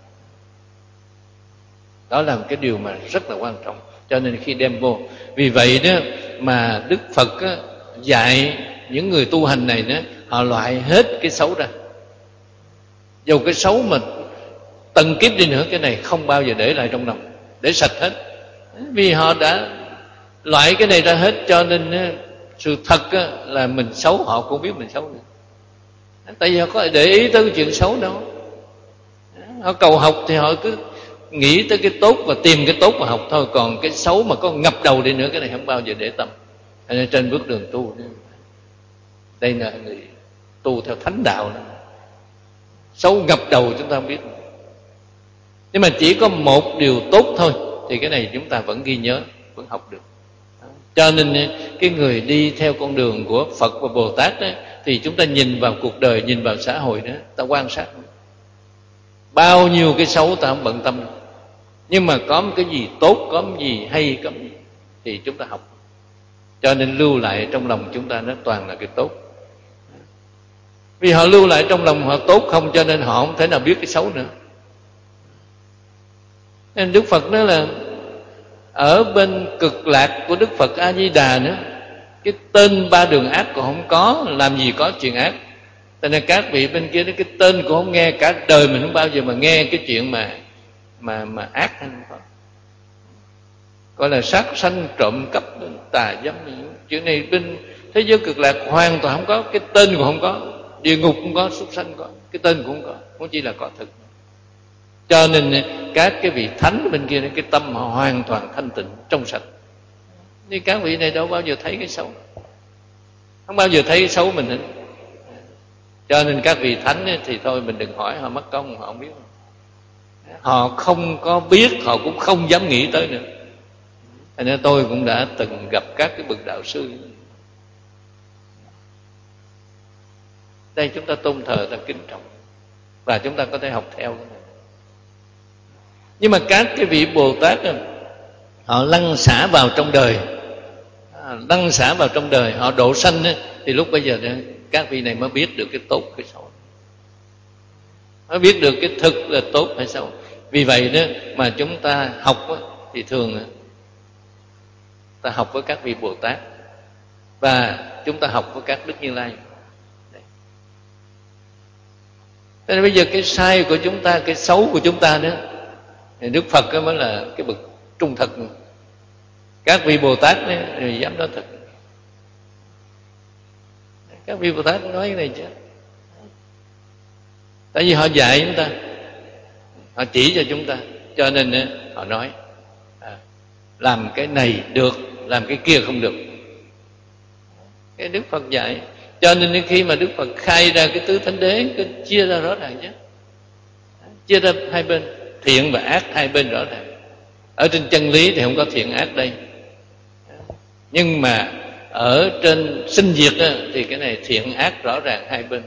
Đó là một cái điều mà rất là quan trọng. Cho nên khi đem vô, vì vậy đó mà Đức Phật á, dạy những người tu hành này đó, họ loại hết cái xấu ra. Dù cái xấu mà tầng kiếp đi nữa, cái này không bao giờ để lại trong lòng, để sạch hết. Vì họ đã loại cái này ra hết, cho nên á, sự thật á, là mình xấu họ cũng biết mình xấu nữa. Tại vì họ có để ý tới cái chuyện xấu đâu. Họ cầu học thì họ cứ nghĩ tới cái tốt và tìm cái tốt mà học thôi. Còn cái xấu mà có ngập đầu đi nữa, cái này không bao giờ để tâm. Nên trên bước đường tu, đây là người tu theo thánh đạo đó. Xấu ngập đầu chúng ta không biết. Nhưng mà chỉ có một điều tốt thôi thì cái này chúng ta vẫn ghi nhớ, vẫn học được. Cho nên cái người đi theo con đường của Phật và Bồ Tát đó, thì chúng ta nhìn vào cuộc đời, nhìn vào xã hội đó, ta quan sát bao nhiêu cái xấu ta không bận tâm đâu. Nhưng mà có một cái gì tốt, có một gì hay, có một gì thì chúng ta học. Cho nên lưu lại trong lòng chúng ta nó toàn là cái tốt. Vì họ lưu lại trong lòng họ tốt không, cho nên họ không thể nào biết cái xấu nữa. Nên Đức Phật nói là ở bên cực lạc của Đức Phật A Di Đà nữa, cái tên ba đường ác còn không có, làm gì có chuyện ác. Cho nên các vị bên kia cái tên cũng không nghe, cả đời mình không bao giờ mà nghe cái chuyện mà mà mà ác hay không có. Gọi là sát sanh, trộm cắp, tà dâm, chuyện này bên thế giới cực lạc hoàn toàn không có, cái tên cũng không có. Địa ngục cũng có, súc sanh có, cái tên cũng không có, không chỉ là có thực. Cho nên các cái vị thánh bên kia, cái tâm họ hoàn toàn thanh tịnh, trong sạch. Nhưng các vị này đâu bao giờ thấy cái xấu, không bao giờ thấy cái xấu mình hết. Cho nên các vị thánh ấy, thì thôi mình đừng hỏi, họ mất công, họ không biết. Họ không có biết, họ cũng không dám nghĩ tới nữa. Thành ra tôi cũng đã từng gặp các cái bậc đạo sư. Đây chúng ta tôn thờ, ta kính trọng, và chúng ta có thể học theo. Nhưng mà các cái vị Bồ Tát ấy, họ lăn xả vào trong đời, lăn xả vào trong đời, họ độ sanh ấy, thì lúc bây giờ các vị này mới biết được cái tốt cái xấu, mới biết được cái thực là tốt hay xấu. Vì vậy đó mà chúng ta học đó, thì thường ta học với các vị Bồ Tát và chúng ta học với các Đức Như Lai. Nên bây giờ cái sai của chúng ta, cái xấu của chúng ta đó, thì Đức Phật đó mới là cái bậc trung thực. Các vị Bồ Tát đó, thì dám nói thật. Các vị Bồ Tát nói cái này chứ. Tại vì họ dạy chúng ta, họ chỉ cho chúng ta, cho nên họ nói à, làm cái này được, làm cái kia không được. Cái Đức Phật dạy. Cho nên khi mà Đức Phật khai ra cái tứ thánh đế, cái chia ra rõ ràng chứ, chia ra hai bên, thiện và ác hai bên rõ ràng. Ở trên chân lý thì không có thiện ác đây, nhưng mà ở trên sinh diệt đó, thì cái này thiện ác rõ ràng hai bên.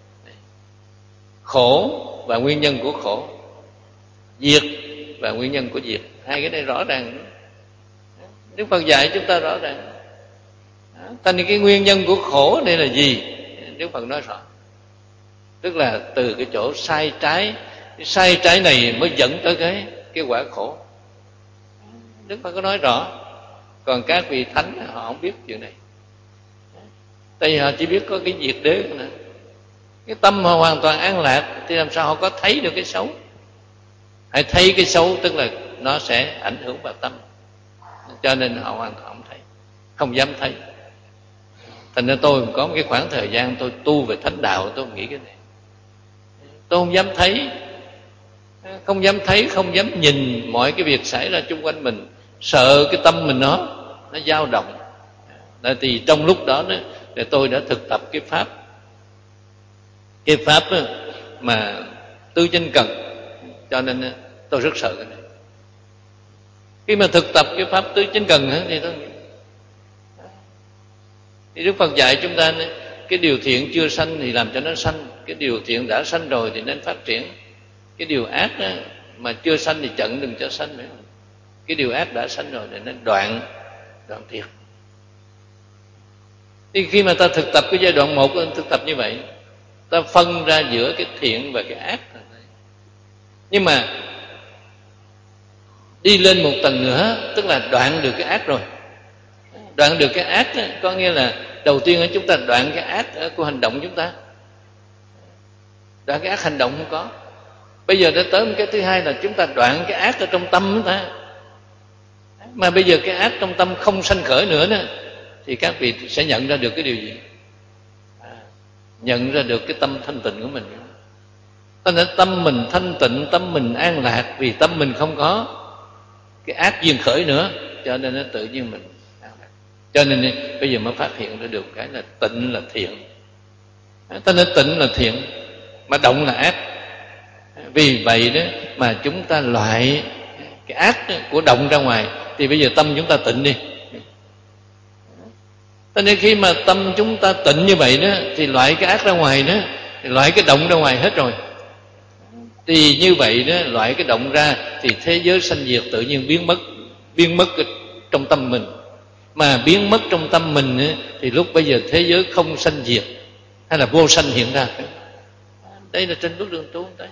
Khổ và nguyên nhân của khổ, diệt và nguyên nhân của diệt, hai cái này rõ ràng. Đức Phật dạy chúng ta rõ ràng. Thành cái nguyên nhân của khổ đây là gì? Đức Phật nói rõ. Tức là từ cái chỗ sai trái, cái sai trái này mới dẫn tới cái cái quả khổ. Đức Phật có nói rõ. Còn các vị thánh họ không biết chuyện này. Tại vì họ chỉ biết có cái diệt đế nữa. Cái tâm họ hoàn toàn an lạc, thì làm sao họ có thấy được cái xấu? Hãy thấy cái xấu tức là nó sẽ ảnh hưởng vào tâm. Cho nên họ hoàn toàn không thấy, không dám thấy. Thành ra tôi có một cái khoảng thời gian tôi tu về thánh đạo, tôi nghĩ cái này. Tôi không dám thấy, không dám thấy, không dám nhìn mọi cái việc xảy ra chung quanh mình, sợ cái tâm mình nó nó dao động. Tại thì trong lúc đó, đó thì tôi đã thực tập cái pháp, cái pháp đó, mà tư chánh cần, cho nên tôi rất sợ cái này. Khi mà thực tập cái pháp tứ chánh cần thì tôi thì Đức Phật dạy chúng ta cái điều thiện chưa sanh thì làm cho nó sanh, cái điều thiện đã sanh rồi thì nên phát triển, cái điều ác đó, mà chưa sanh thì chận đừng cho sanh nữa, cái điều ác đã sanh rồi thì nên đoạn đoạn thiệt. Thì khi mà ta thực tập cái giai đoạn một, thực tập như vậy, ta phân ra giữa cái thiện và cái ác. Nhưng mà đi lên một tầng nữa, tức là đoạn được cái ác rồi. Đoạn được cái ác đó, có nghĩa là đầu tiên là chúng ta đoạn cái ác của hành động chúng ta. Đoạn cái ác hành động không có. Bây giờ đã tới một cái thứ hai là chúng ta đoạn cái ác ở trong tâm chúng ta. Mà bây giờ cái ác trong tâm không sanh khởi nữa đó, thì các vị sẽ nhận ra được cái điều gì? À, nhận ra được cái tâm thanh tịnh của mình. Cho nên tâm mình thanh tịnh, tâm mình an lạc, vì tâm mình không có cái ác duyên khởi nữa, cho nên nó tự nhiên mình an lạc. Cho nên bây giờ mới phát hiện ra được cái là tịnh là thiện. Cho nên tịnh là thiện, mà động là ác. Vì vậy đó mà chúng ta loại cái ác của động ra ngoài, thì bây giờ tâm chúng ta tịnh đi. Cho nên khi mà tâm chúng ta tịnh như vậy đó, thì loại cái ác ra ngoài đó, thì loại cái động ra ngoài hết rồi. Thì như vậy đó, loại cái động ra thì thế giới sanh diệt tự nhiên biến mất, biến mất trong tâm mình. Mà biến mất trong tâm mình đó, thì lúc bây giờ thế giới không sanh diệt, hay là vô sanh hiện ra. Đây là trên bước đường tu đấy.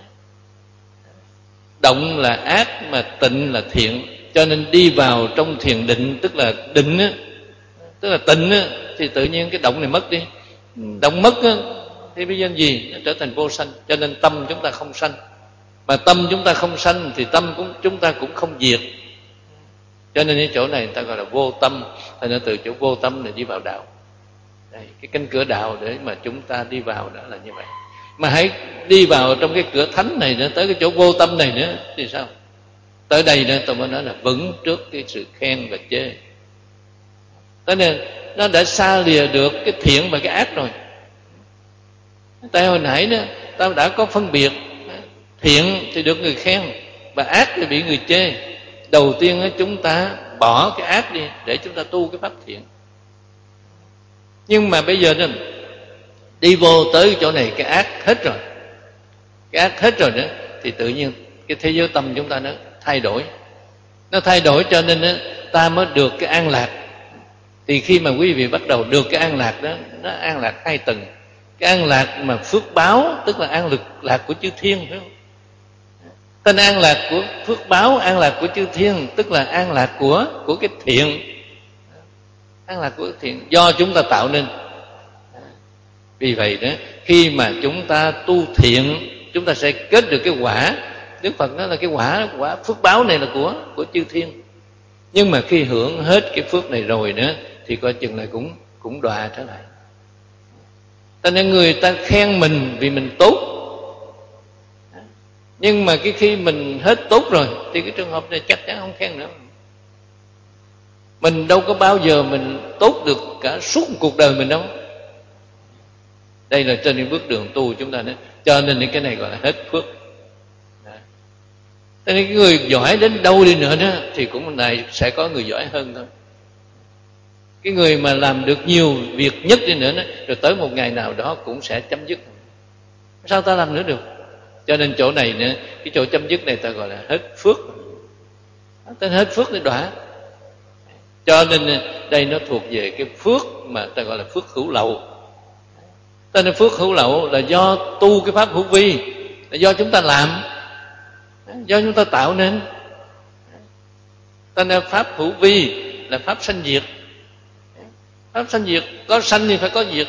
Động là ác mà tịnh là thiện. Cho nên đi vào trong thiền định, tức là định á, tức là tịnh á, thì tự nhiên cái động này mất đi. Động mất á, thì bây giờ gì? Nó trở thành vô sanh. Cho nên tâm chúng ta không sanh. Mà tâm chúng ta không sanh thì tâm cũng chúng ta cũng không diệt. Cho nên cái chỗ này người ta gọi là vô tâm. Thành ra từ chỗ vô tâm này đi vào đạo. Đây, cái cánh cửa đạo để mà chúng ta đi vào đó là như vậy. Mà hãy đi vào trong cái cửa thánh này nữa, tới cái chỗ vô tâm này nữa thì sao? Tới đây nữa tôi mới nói là vững trước cái sự khen và chê. Thế nên nó đã xa lìa được cái thiện và cái ác rồi. Tại hồi nãy đó tao đã có phân biệt, thiện thì được người khen và ác thì bị người chê. Đầu tiên đó, chúng ta bỏ cái ác đi để chúng ta tu cái pháp thiện. Nhưng mà bây giờ đó, đi vô tới chỗ này cái ác hết rồi, cái ác hết rồi đó, thì tự nhiên cái thế giới tâm chúng ta nó thay đổi. Nó thay đổi cho nên đó, ta mới được cái an lạc. Thì khi mà quý vị bắt đầu được cái an lạc đó, nó an lạc hai tầng. Cái an lạc mà phước báo, tức là an lực lạc của chư thiên, phải không? Tên an lạc của phước báo, an lạc của chư thiên, tức là an lạc của của cái thiện. An lạc của cái thiện do chúng ta tạo nên. Vì vậy đó, khi mà chúng ta tu thiện, chúng ta sẽ kết được cái quả. Đức Phật nói là cái quả quả phước báo này là của của chư thiên. Nhưng mà khi hưởng hết cái phước này rồi nữa, thì coi chừng là cũng cũng đọa trở lại. Cho nên người ta khen mình vì mình tốt, nhưng mà cái khi mình hết tốt rồi thì cái trường hợp này chắc chắn không khen nữa. Mình đâu có bao giờ mình tốt được cả suốt một cuộc đời mình đâu. Đây là trên bước đường tu chúng ta nói. Cho nên cái này gọi là hết phước. Cho nên cái người giỏi đến đâu đi nữa đó, thì cũng này sẽ có người giỏi hơn thôi. Cái người mà làm được nhiều việc nhất đi nữa đó, rồi tới một ngày nào đó cũng sẽ chấm dứt. Sao ta làm nữa được? Cho nên chỗ này nữa, cái chỗ chấm dứt này ta gọi là hết phước. Tên hết phước để đọa. Cho nên đây nó thuộc về cái phước mà ta gọi là phước hữu lậu. Tên là phước hữu lậu là do tu cái pháp hữu vi, là do chúng ta làm, do chúng ta tạo nên. Tên là pháp hữu vi là pháp sanh diệt. Pháp sanh diệt, có sanh thì phải có diệt.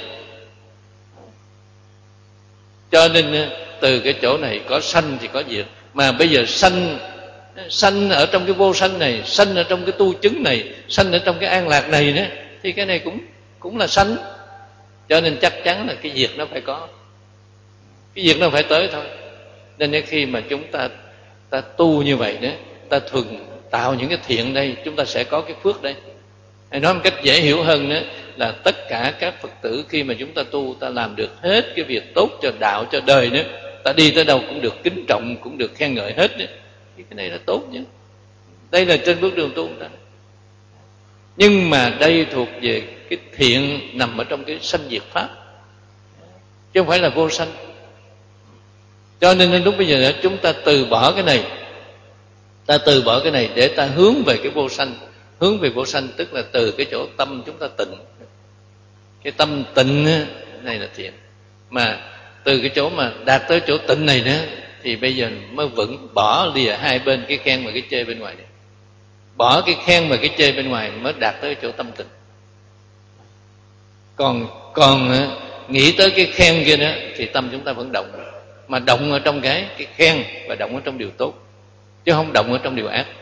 Cho nên từ cái chỗ này có sanh thì có diệt. Mà bây giờ sanh sanh ở trong cái vô sanh này, sanh ở trong cái tu chứng này, sanh ở trong cái an lạc này nữa, thì cái này cũng cũng là sanh. Cho nên chắc chắn là cái diệt nó phải có, cái diệt nó phải tới thôi. Nên khi mà chúng ta ta tu như vậy đó, ta thường tạo những cái thiện đây, chúng ta sẽ có cái phước đây. Hay nói một cách dễ hiểu hơn nữa là tất cả các Phật tử khi mà chúng ta tu, ta làm được hết cái việc tốt cho đạo, cho đời nữa, ta đi tới đâu cũng được kính trọng, cũng được khen ngợi hết nữa. Thì cái này là tốt chứ. Đây là trên bước đường tu đó. Nhưng mà đây thuộc về cái thiện nằm ở trong cái sanh diệt pháp, chứ không phải là vô sanh. Cho nên lúc bây giờ chúng ta từ bỏ cái này, ta từ bỏ cái này để ta hướng về cái vô sanh. Hướng về vô sanh tức là từ cái chỗ tâm chúng ta tịnh. Cái tâm tịnh này là thiện. Mà từ cái chỗ mà đạt tới chỗ tịnh này nữa thì bây giờ mới vững, bỏ lìa hai bên cái khen và cái chê bên ngoài đi. Bỏ cái khen và cái chê bên ngoài mới đạt tới chỗ tâm tịnh. Còn còn nghĩ tới cái khen kia nữa thì tâm chúng ta vẫn động, mà động ở trong cái cái khen và động ở trong điều tốt, chứ không động ở trong điều ác.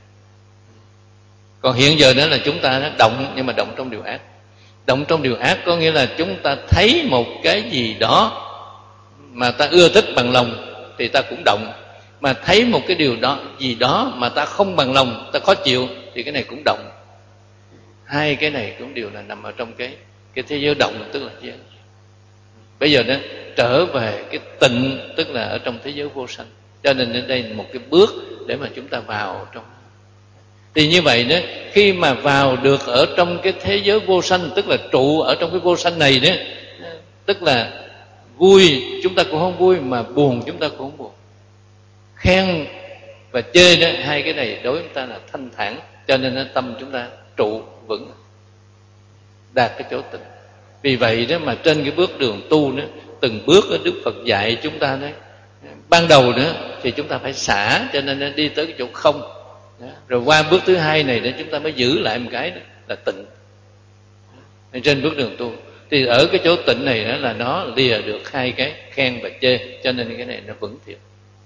Còn hiện giờ đó là chúng ta nó động, nhưng mà động trong điều ác. Động trong điều ác có nghĩa là chúng ta thấy một cái gì đó mà ta ưa thích bằng lòng thì ta cũng động, mà thấy một cái điều đó gì đó mà ta không bằng lòng, ta khó chịu thì cái này cũng động. Hai cái này cũng đều là nằm ở trong cái cái thế giới động, tức là thế giới. Bây giờ đó trở về cái tịnh, tức là ở trong thế giới vô sanh. Cho nên đến đây là một cái bước để mà chúng ta vào trong. Thì như vậy đó, khi mà vào được ở trong cái thế giới vô sanh, tức là trụ ở trong cái vô sanh này đó, tức là vui chúng ta cũng không vui, mà buồn chúng ta cũng không buồn. Khen và chê đó, hai cái này đối với chúng ta là thanh thản. Cho nên nó tâm chúng ta trụ vững, đạt cái chỗ tịnh. Vì vậy đó mà trên cái bước đường tu đó, từng bước đó, Đức Phật dạy chúng ta đấy, ban đầu nữa thì chúng ta phải xả, cho nên nó đi tới cái chỗ không đó. Rồi qua bước thứ hai này để chúng ta mới giữ lại một cái đó, là tịnh. Trên bước đường tu thì ở cái chỗ tịnh này đó là nó lìa được hai cái khen và chê, cho nên cái này nó vững thiệt.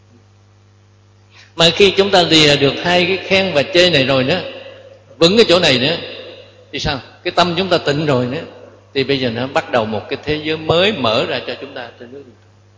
Mà khi chúng ta lìa được hai cái khen và chê này rồi đó, vững cái chỗ này nữa thì sao? Cái tâm chúng ta tịnh rồi nữa, thì bây giờ nó bắt đầu một cái thế giới mới mở ra cho chúng ta trên bước đường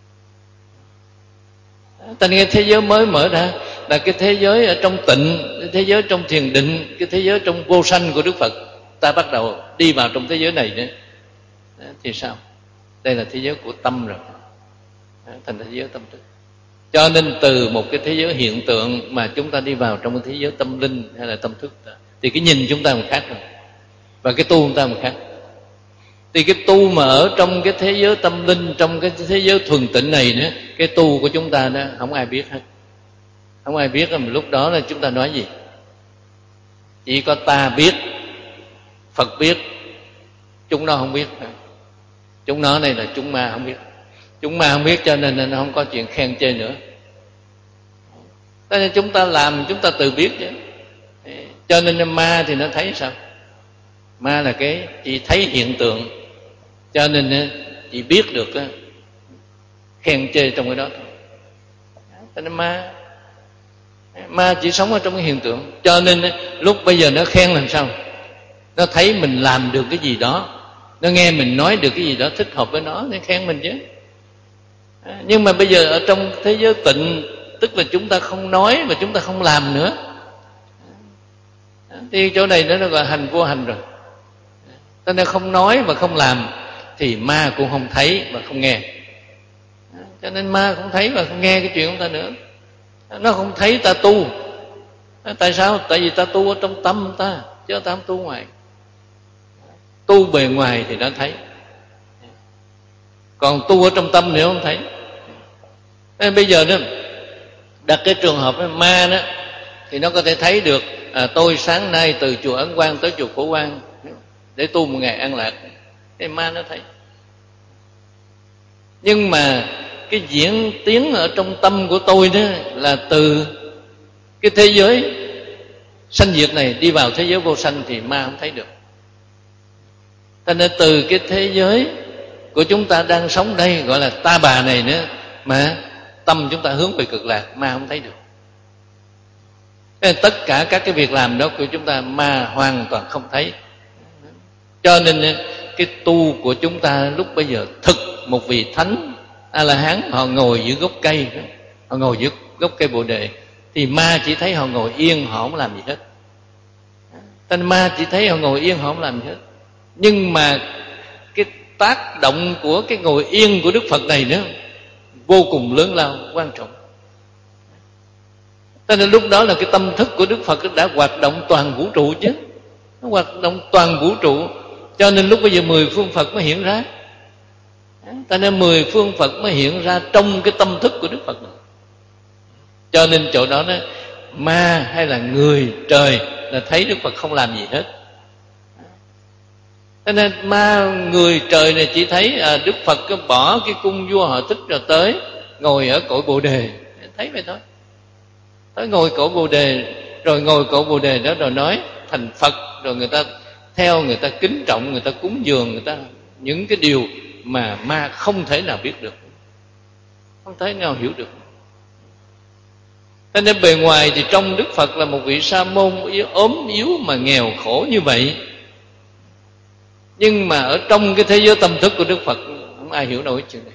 tu. Thành cái thế giới mới mở ra là cái thế giới ở trong tịnh, cái thế giới trong thiền định, cái thế giới trong vô sanh của Đức Phật. Ta bắt đầu đi vào trong thế giới này nữa thì sao? Đây là thế giới của tâm rồi, thành thế giới tâm thức. Cho nên từ một cái thế giới hiện tượng mà chúng ta đi vào trong cái thế giới tâm linh hay là tâm thức, thì cái nhìn chúng ta một khác rồi, và cái tu chúng ta một khác. Thì cái tu mà ở trong cái thế giới tâm linh, trong cái thế giới thuần tịnh này nữa, cái tu của chúng ta đó không ai biết hết. Không ai biết, là lúc đó là chúng ta nói gì? Chỉ có ta biết, Phật biết, chúng nó không biết. Chúng nó này là chúng ma không biết. Chúng ma không biết cho nên nó không có chuyện khen chê nữa. Cho nên chúng ta làm, chúng ta tự biết chứ. Cho nên ma thì nó thấy sao? Ma là cái chỉ thấy hiện tượng, cho nên chỉ biết được khen chê trong cái đó thôi. Cho nên ma ma chỉ sống ở trong cái hiện tượng. Cho nên lúc bây giờ nó khen làm sao? Nó thấy mình làm được cái gì đó, nó nghe mình nói được cái gì đó thích hợp với nó, nó khen mình chứ. Nhưng mà bây giờ ở trong thế giới tịnh, tức là chúng ta không nói và chúng ta không làm nữa, thì chỗ này nó gọi hành vô hành rồi. Cho nên không nói và không làm thì ma cũng không thấy và không nghe. Cho nên ma không thấy và không nghe cái chuyện của ta nữa. Nó không thấy ta tu. Tại sao? Tại vì ta tu ở trong tâm ta, chứ ta không tu ngoài. Tu bề ngoài thì nó thấy, còn tu ở trong tâm thì nó không thấy. Nên bây giờ đó, đặt cái trường hợp với ma đó, thì nó có thể thấy được à, tôi sáng nay từ chùa Ấn Quang tới chùa Phổ Quang để tu một ngày an lạc. Cái ma nó thấy. Nhưng mà cái diễn tiến ở trong tâm của tôi đó là từ cái thế giới sanh diệt này đi vào thế giới vô sanh thì ma không thấy được. Cho nên từ cái thế giới của chúng ta đang sống đây, gọi là ta bà này nữa, mà tâm chúng ta hướng về cực lạc, ma không thấy được. Nên tất cả các cái việc làm đó của chúng ta ma hoàn toàn không thấy. Cho nên cái tu của chúng ta lúc bây giờ thực một vị thánh A-la-hán, họ ngồi dưới gốc cây, họ ngồi dưới gốc cây Bồ Đề, thì ma chỉ thấy họ ngồi yên, họ không làm gì hết. Nên ma chỉ thấy họ ngồi yên, họ không làm gì hết. Nhưng mà cái tác động của cái ngồi yên của Đức Phật này nữa vô cùng lớn lao, quan trọng. Cho nên lúc đó là cái tâm thức của Đức Phật đã hoạt động toàn vũ trụ chứ. Nó hoạt động toàn vũ trụ. Cho nên lúc bây giờ mười phương Phật mới hiện ra. Cho nên mười phương Phật mới hiện ra trong cái tâm thức của Đức Phật này. Cho nên chỗ đó đó, ma hay là người trời là thấy Đức Phật không làm gì hết. Cho nên ma người trời này chỉ thấy à, Đức Phật bỏ cái cung vua họ Thích rồi tới ngồi ở cội Bồ Đề, thấy vậy thôi. Tới ngồi cội Bồ Đề, rồi ngồi cội Bồ Đề đó rồi nói thành Phật, rồi người ta theo, người ta kính trọng, người ta cúng dường, người ta những cái điều mà ma không thể nào biết được, không thể nào hiểu được. Cho nên bề ngoài thì trong Đức Phật là một vị sa môn yếu, ốm yếu mà nghèo khổ như vậy, nhưng mà ở trong cái thế giới tâm thức của Đức Phật không ai hiểu nổi chuyện này.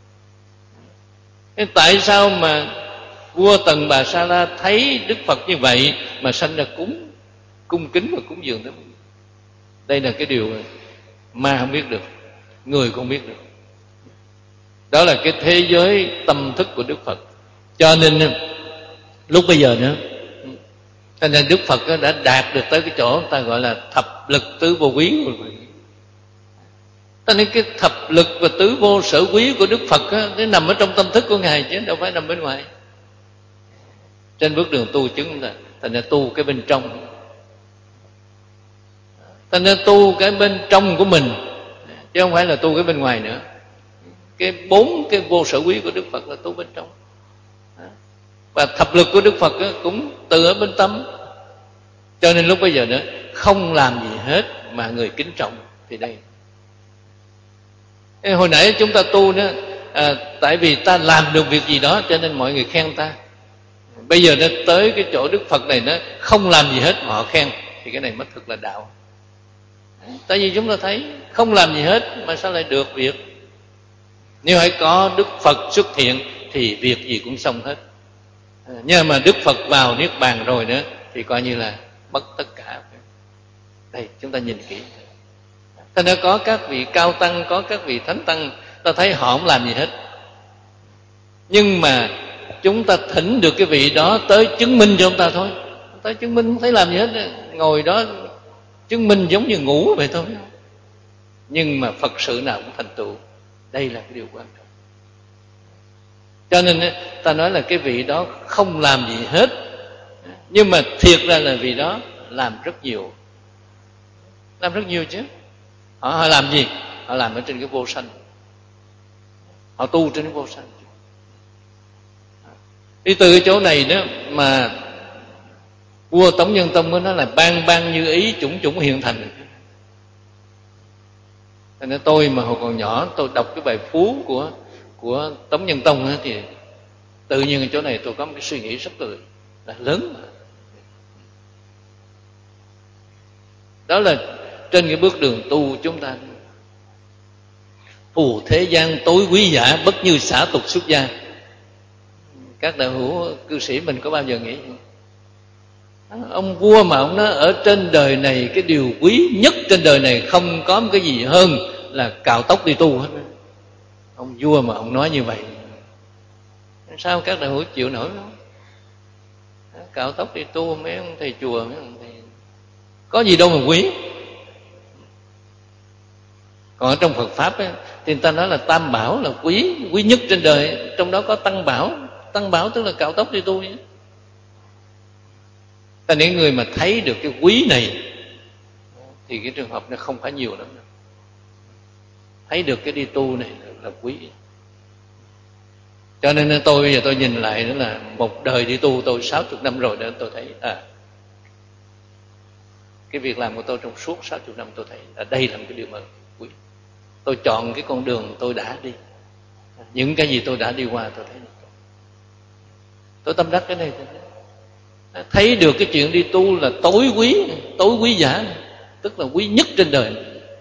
Nên tại sao mà vua Tần Bà Sa La thấy Đức Phật như vậy mà sanh ra cúng cung kính và cúng dường tới? Đây là cái điều ma không biết được, người không biết được. Đó là cái thế giới tâm thức của Đức Phật. Cho nên lúc bây giờ nữa, cho nên Đức Phật đã đạt được tới cái chỗ người ta gọi là thập lực tứ vô quý. Cho nên cái thập lực và tứ vô sở quý của Đức Phật á, nó nằm ở trong tâm thức của Ngài chứ đâu phải nằm bên ngoài. Trên bước đường tu chứng là thành ra tu cái bên trong, thành ra tu cái bên trong của mình chứ không phải là tu cái bên ngoài nữa. Cái bốn cái vô sở quý của Đức Phật là tu bên trong, và thập lực của Đức Phật cũng từ ở bên tâm. Cho nên lúc bây giờ nữa không làm gì hết mà người kính trọng. Thì đây hồi nãy chúng ta tu nữa à, tại vì ta làm được việc gì đó cho nên mọi người khen ta. Bây giờ nó tới cái chỗ Đức Phật này, nó không làm gì hết mà họ khen, thì cái này mới thực là đạo. Tại vì chúng ta thấy không làm gì hết mà sao lại được việc. Nếu hãy có Đức Phật xuất hiện thì việc gì cũng xong hết. Nhưng mà Đức Phật vào Niết Bàn rồi nữa thì coi như là mất tất cả. Đây chúng ta nhìn kỹ. Thế nên có các vị cao tăng, có các vị thánh tăng, ta thấy họ không làm gì hết, nhưng mà chúng ta thỉnh được cái vị đó tới chứng minh cho chúng ta thôi. Tới chứng minh không thấy làm gì hết, ngồi đó chứng minh giống như ngủ vậy thôi. Nhưng mà Phật sự nào cũng thành tựu. Đây là cái điều quan trọng. Cho nên ta nói là cái vị đó không làm gì hết, nhưng mà thiệt ra là vị đó làm rất nhiều. Làm rất nhiều chứ. Họ, họ làm gì? Họ làm ở trên cái vô sanh. Họ tu trên cái vô sanh. Đi từ cái chỗ này đó mà vua Tống Nhân Tông mới nói là ban ban như ý, chủng chủng hiện thành. Cho nên tôi mà hồi còn nhỏ tôi đọc cái bài Phú của của Tống Nhân Tông đó, thì tự nhiên ở chỗ này tôi có một cái suy nghĩ rất là, là lớn. Đó là trên cái bước đường tu chúng ta, phù thế gian tối quý giả, bất như xả tục xuất gia. Các đạo hữu cư sĩ mình có bao giờ nghĩ ông vua mà ông nói ở trên đời này cái điều quý nhất trên đời này không có một cái gì hơn là cạo tóc đi tu hết. Ông vua mà ông nói như vậy, sao các đạo hữu chịu nổi không? Cạo tóc đi tu, mấy ông thầy chùa, mấy ông thầy có gì đâu mà quý. Còn ở trong Phật Pháp ấy, thì người ta nói là tam bảo là quý, quý nhất trên đời. Trong đó có tăng bảo. Tăng bảo tức là cạo tóc đi tu nhé. Ta những người mà thấy được cái quý này thì cái trường hợp nó không phải nhiều lắm đâu. Thấy được cái đi tu này là quý. Cho nên tôi bây giờ tôi nhìn lại nữa là một đời đi tu tôi sáu mươi năm rồi, đó tôi thấy à, cái việc làm của tôi trong suốt sáu mươi năm tôi thấy là đây là một cái điều mà quý. Tôi chọn cái con đường tôi đã đi, những cái gì tôi đã đi qua tôi thấy tôi tâm đắc cái này. Thấy được cái chuyện đi tu là tối quý, tối quý giả, tức là quý nhất trên đời.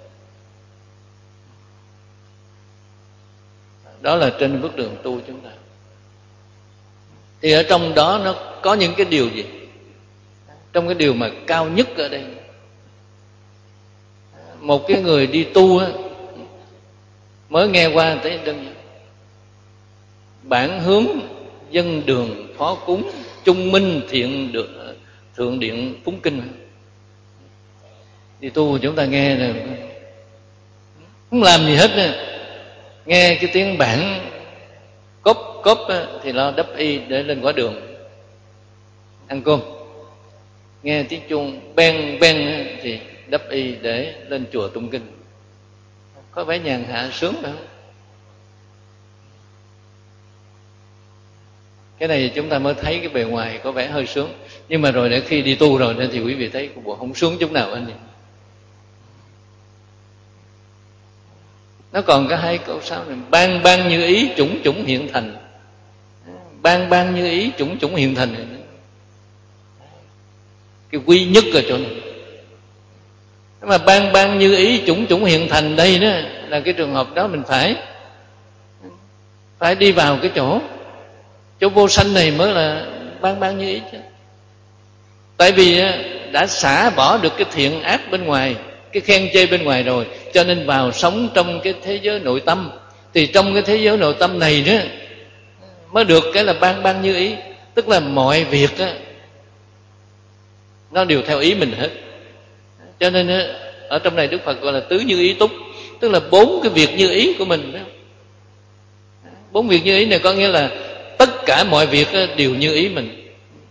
Đó là trên bước đường tu chúng ta. Thì ở trong đó nó có những cái điều gì? Trong cái điều mà cao nhất ở đây, một cái người đi tu á, mới nghe qua thấy đơn giản: bản hướng dân đường phó cúng, trung minh thiện được thượng điện phúng kinh. Đi tu chúng ta nghe rồi không làm gì hết nữa. Nghe cái tiếng bản cốp cốp thì lo đắp y để lên quả đường ăn cơm. Nghe tiếng chuông ben ben thì đắp y để lên chùa tụng kinh. Có vẻ nhàn hạ sướng phải không? Cái này chúng ta mới thấy cái bề ngoài có vẻ hơi sướng, nhưng mà rồi để khi đi tu rồi thì quý vị thấy bộ không sướng chút nào anh. Nó còn có hai câu sau này: ban ban như ý, chủng chủng hiện thành. Ban ban như ý, chủng chủng hiện thành. Cái quý nhất ở chỗ này. Mà ban ban như ý, chủng chủng hiện thành đây đó là cái trường hợp đó mình phải phải đi vào cái chỗ chỗ vô sanh này mới là ban ban như ý chứ. Tại vì đã xả bỏ được cái thiện ác bên ngoài, cái khen chê bên ngoài rồi, cho nên vào sống trong cái thế giới nội tâm. Thì trong cái thế giới nội tâm này đó mới được cái là ban ban như ý. Tức là mọi việc á, nó đều theo ý mình hết. Cho nên á, ở trong này Đức Phật gọi là tứ như ý túc. Tức là bốn cái việc như ý của mình đó. Bốn việc như ý này có nghĩa là tất cả mọi việc đều như ý mình.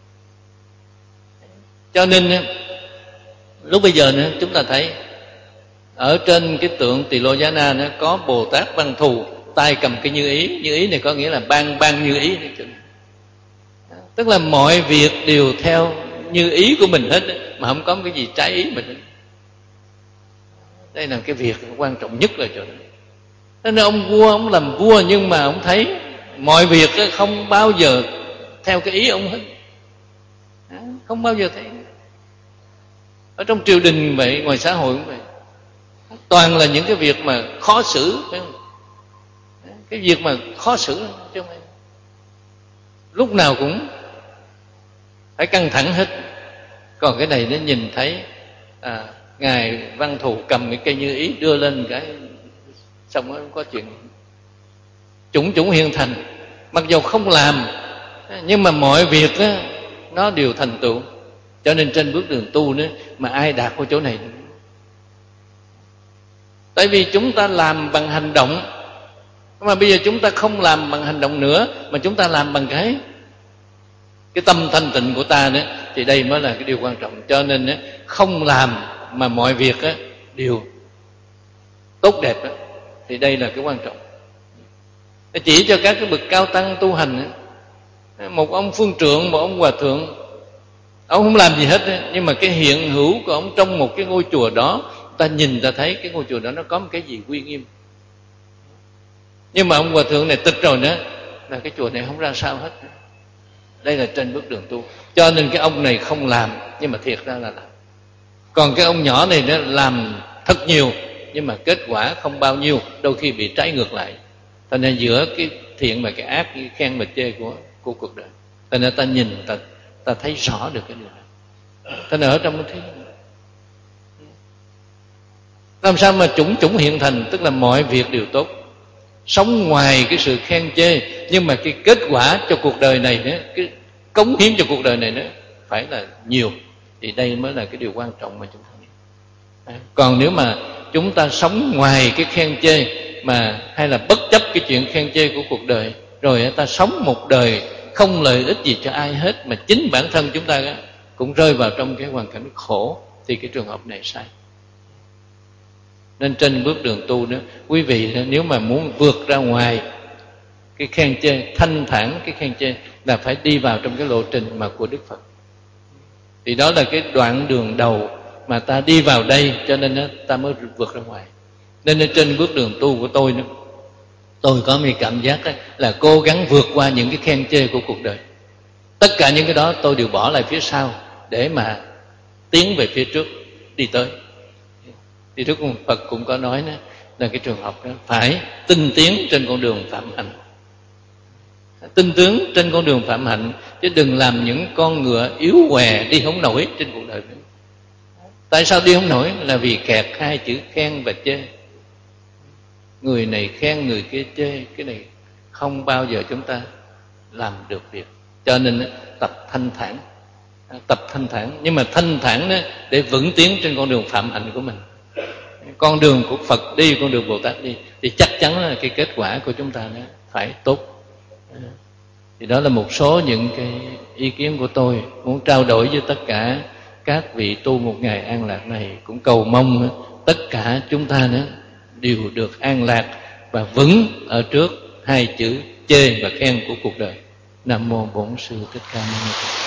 Cho nên lúc bây giờ nữa chúng ta thấy ở trên cái tượng Tỳ Lô Giá Na nó có Bồ Tát Văn Thù, tay cầm cái như ý. Như ý này có nghĩa là ban ban như ý. Tức là mọi việc đều theo như ý của mình hết, mà không có cái gì trái ý mình hết. Đây là cái việc quan trọng nhất là chỗ đó. Nên ông vua, ông làm vua nhưng mà ông thấy mọi việc không bao giờ theo cái ý ông hết. Không bao giờ thấy. Ở trong triều đình vậy, ngoài xã hội cũng vậy. Toàn là những cái việc mà khó xử, phải không? Cái việc mà khó xử chứ không phải. Lúc nào cũng phải căng thẳng hết. Còn cái này nó nhìn thấy à, Ngài Văn Thù cầm cái cây như ý đưa lên cái xong rồi không có chuyện. Chủng chủng hiện thành. Mặc dù không làm, nhưng mà mọi việc đó, nó đều thành tựu. Cho nên trên bước đường tu nữa, mà ai đạt qua chỗ này? Tại vì chúng ta làm bằng hành động, mà bây giờ chúng ta không làm bằng hành động nữa, mà chúng ta làm bằng cái cái tâm thanh tịnh của ta nữa, thì đây mới là cái điều quan trọng. Cho nên không làm mà mọi việc đều tốt đẹp, thì đây là cái quan trọng. Chỉ cho các cái bậc cao tăng tu hành, một ông phương trượng, một ông hòa thượng, ông không làm gì hết, nhưng mà cái hiện hữu của ông trong một cái ngôi chùa đó, ta nhìn ta thấy cái ngôi chùa đó nó có một cái gì uy nghiêm. Nhưng mà ông hòa thượng này tịch rồi nữa, là cái chùa này không ra sao hết. Đây là trên bước đường tu. Cho nên cái ông này không làm, nhưng mà thiệt ra là làm. Còn cái ông nhỏ này nó làm thật nhiều, nhưng mà kết quả không bao nhiêu, đôi khi bị trái ngược lại. Cho nên giữa cái thiện và cái ác, cái khen và chê của, của cuộc đời, cho nên ta nhìn, ta, ta thấy rõ được cái điều này. Cho nên ở trong cái thế làm sao mà chủng chủng hiện thành, tức là mọi việc đều tốt. Sống ngoài cái sự khen chê, nhưng mà cái kết quả cho cuộc đời này nữa, cái cống hiến cho cuộc đời này nữa phải là nhiều. Thì đây mới là cái điều quan trọng mà chúng ta nghĩ. Còn nếu mà chúng ta sống ngoài cái khen chê, mà hay là bất chấp cái chuyện khen chê của cuộc đời, rồi ta sống một đời không lợi ích gì cho ai hết, mà chính bản thân chúng ta cũng rơi vào trong cái hoàn cảnh khổ, thì cái trường hợp này sai. Nên trên bước đường tu đó, quý vị nếu mà muốn vượt ra ngoài cái khen chê, thanh thản cái khen chê, là phải đi vào trong cái lộ trình mà của Đức Phật. Thì đó là cái đoạn đường đầu mà ta đi vào đây, cho nên ta mới vượt ra ngoài. Nên trên bước đường tu của tôi nữa, tôi có một cảm giác là cố gắng vượt qua những cái khen chê của cuộc đời. Tất cả những cái đó tôi đều bỏ lại phía sau, để mà tiến về phía trước, đi tới. Thì Đức Phật cũng có nói đó, là cái trường hợp đó phải tinh tiến trên con đường phạm hạnh. Tinh tiến trên con đường phạm hạnh, chứ đừng làm những con ngựa yếu què đi không nổi trên cuộc đời. Tại sao đi không nổi? Là vì kẹt hai chữ khen và chê. Người này khen, người kia chê. Cái này không bao giờ chúng ta làm được việc. Cho nên tập thanh thản, tập thanh thản. Nhưng mà thanh thản đó để vững tiến trên con đường phạm hạnh của mình. Con đường của Phật đi, con đường Bồ Tát đi, thì chắc chắn là cái kết quả của chúng ta đó phải tốt. Thì đó là một số những cái ý kiến của tôi muốn trao đổi với tất cả các vị tu một ngày an lạc này, cũng cầu mong tất cả chúng ta nữa đều được an lạc và vững ở trước hai chữ chê và khen của cuộc đời. Nam mô Bổn Sư Thích Ca Mâu Ni Phật.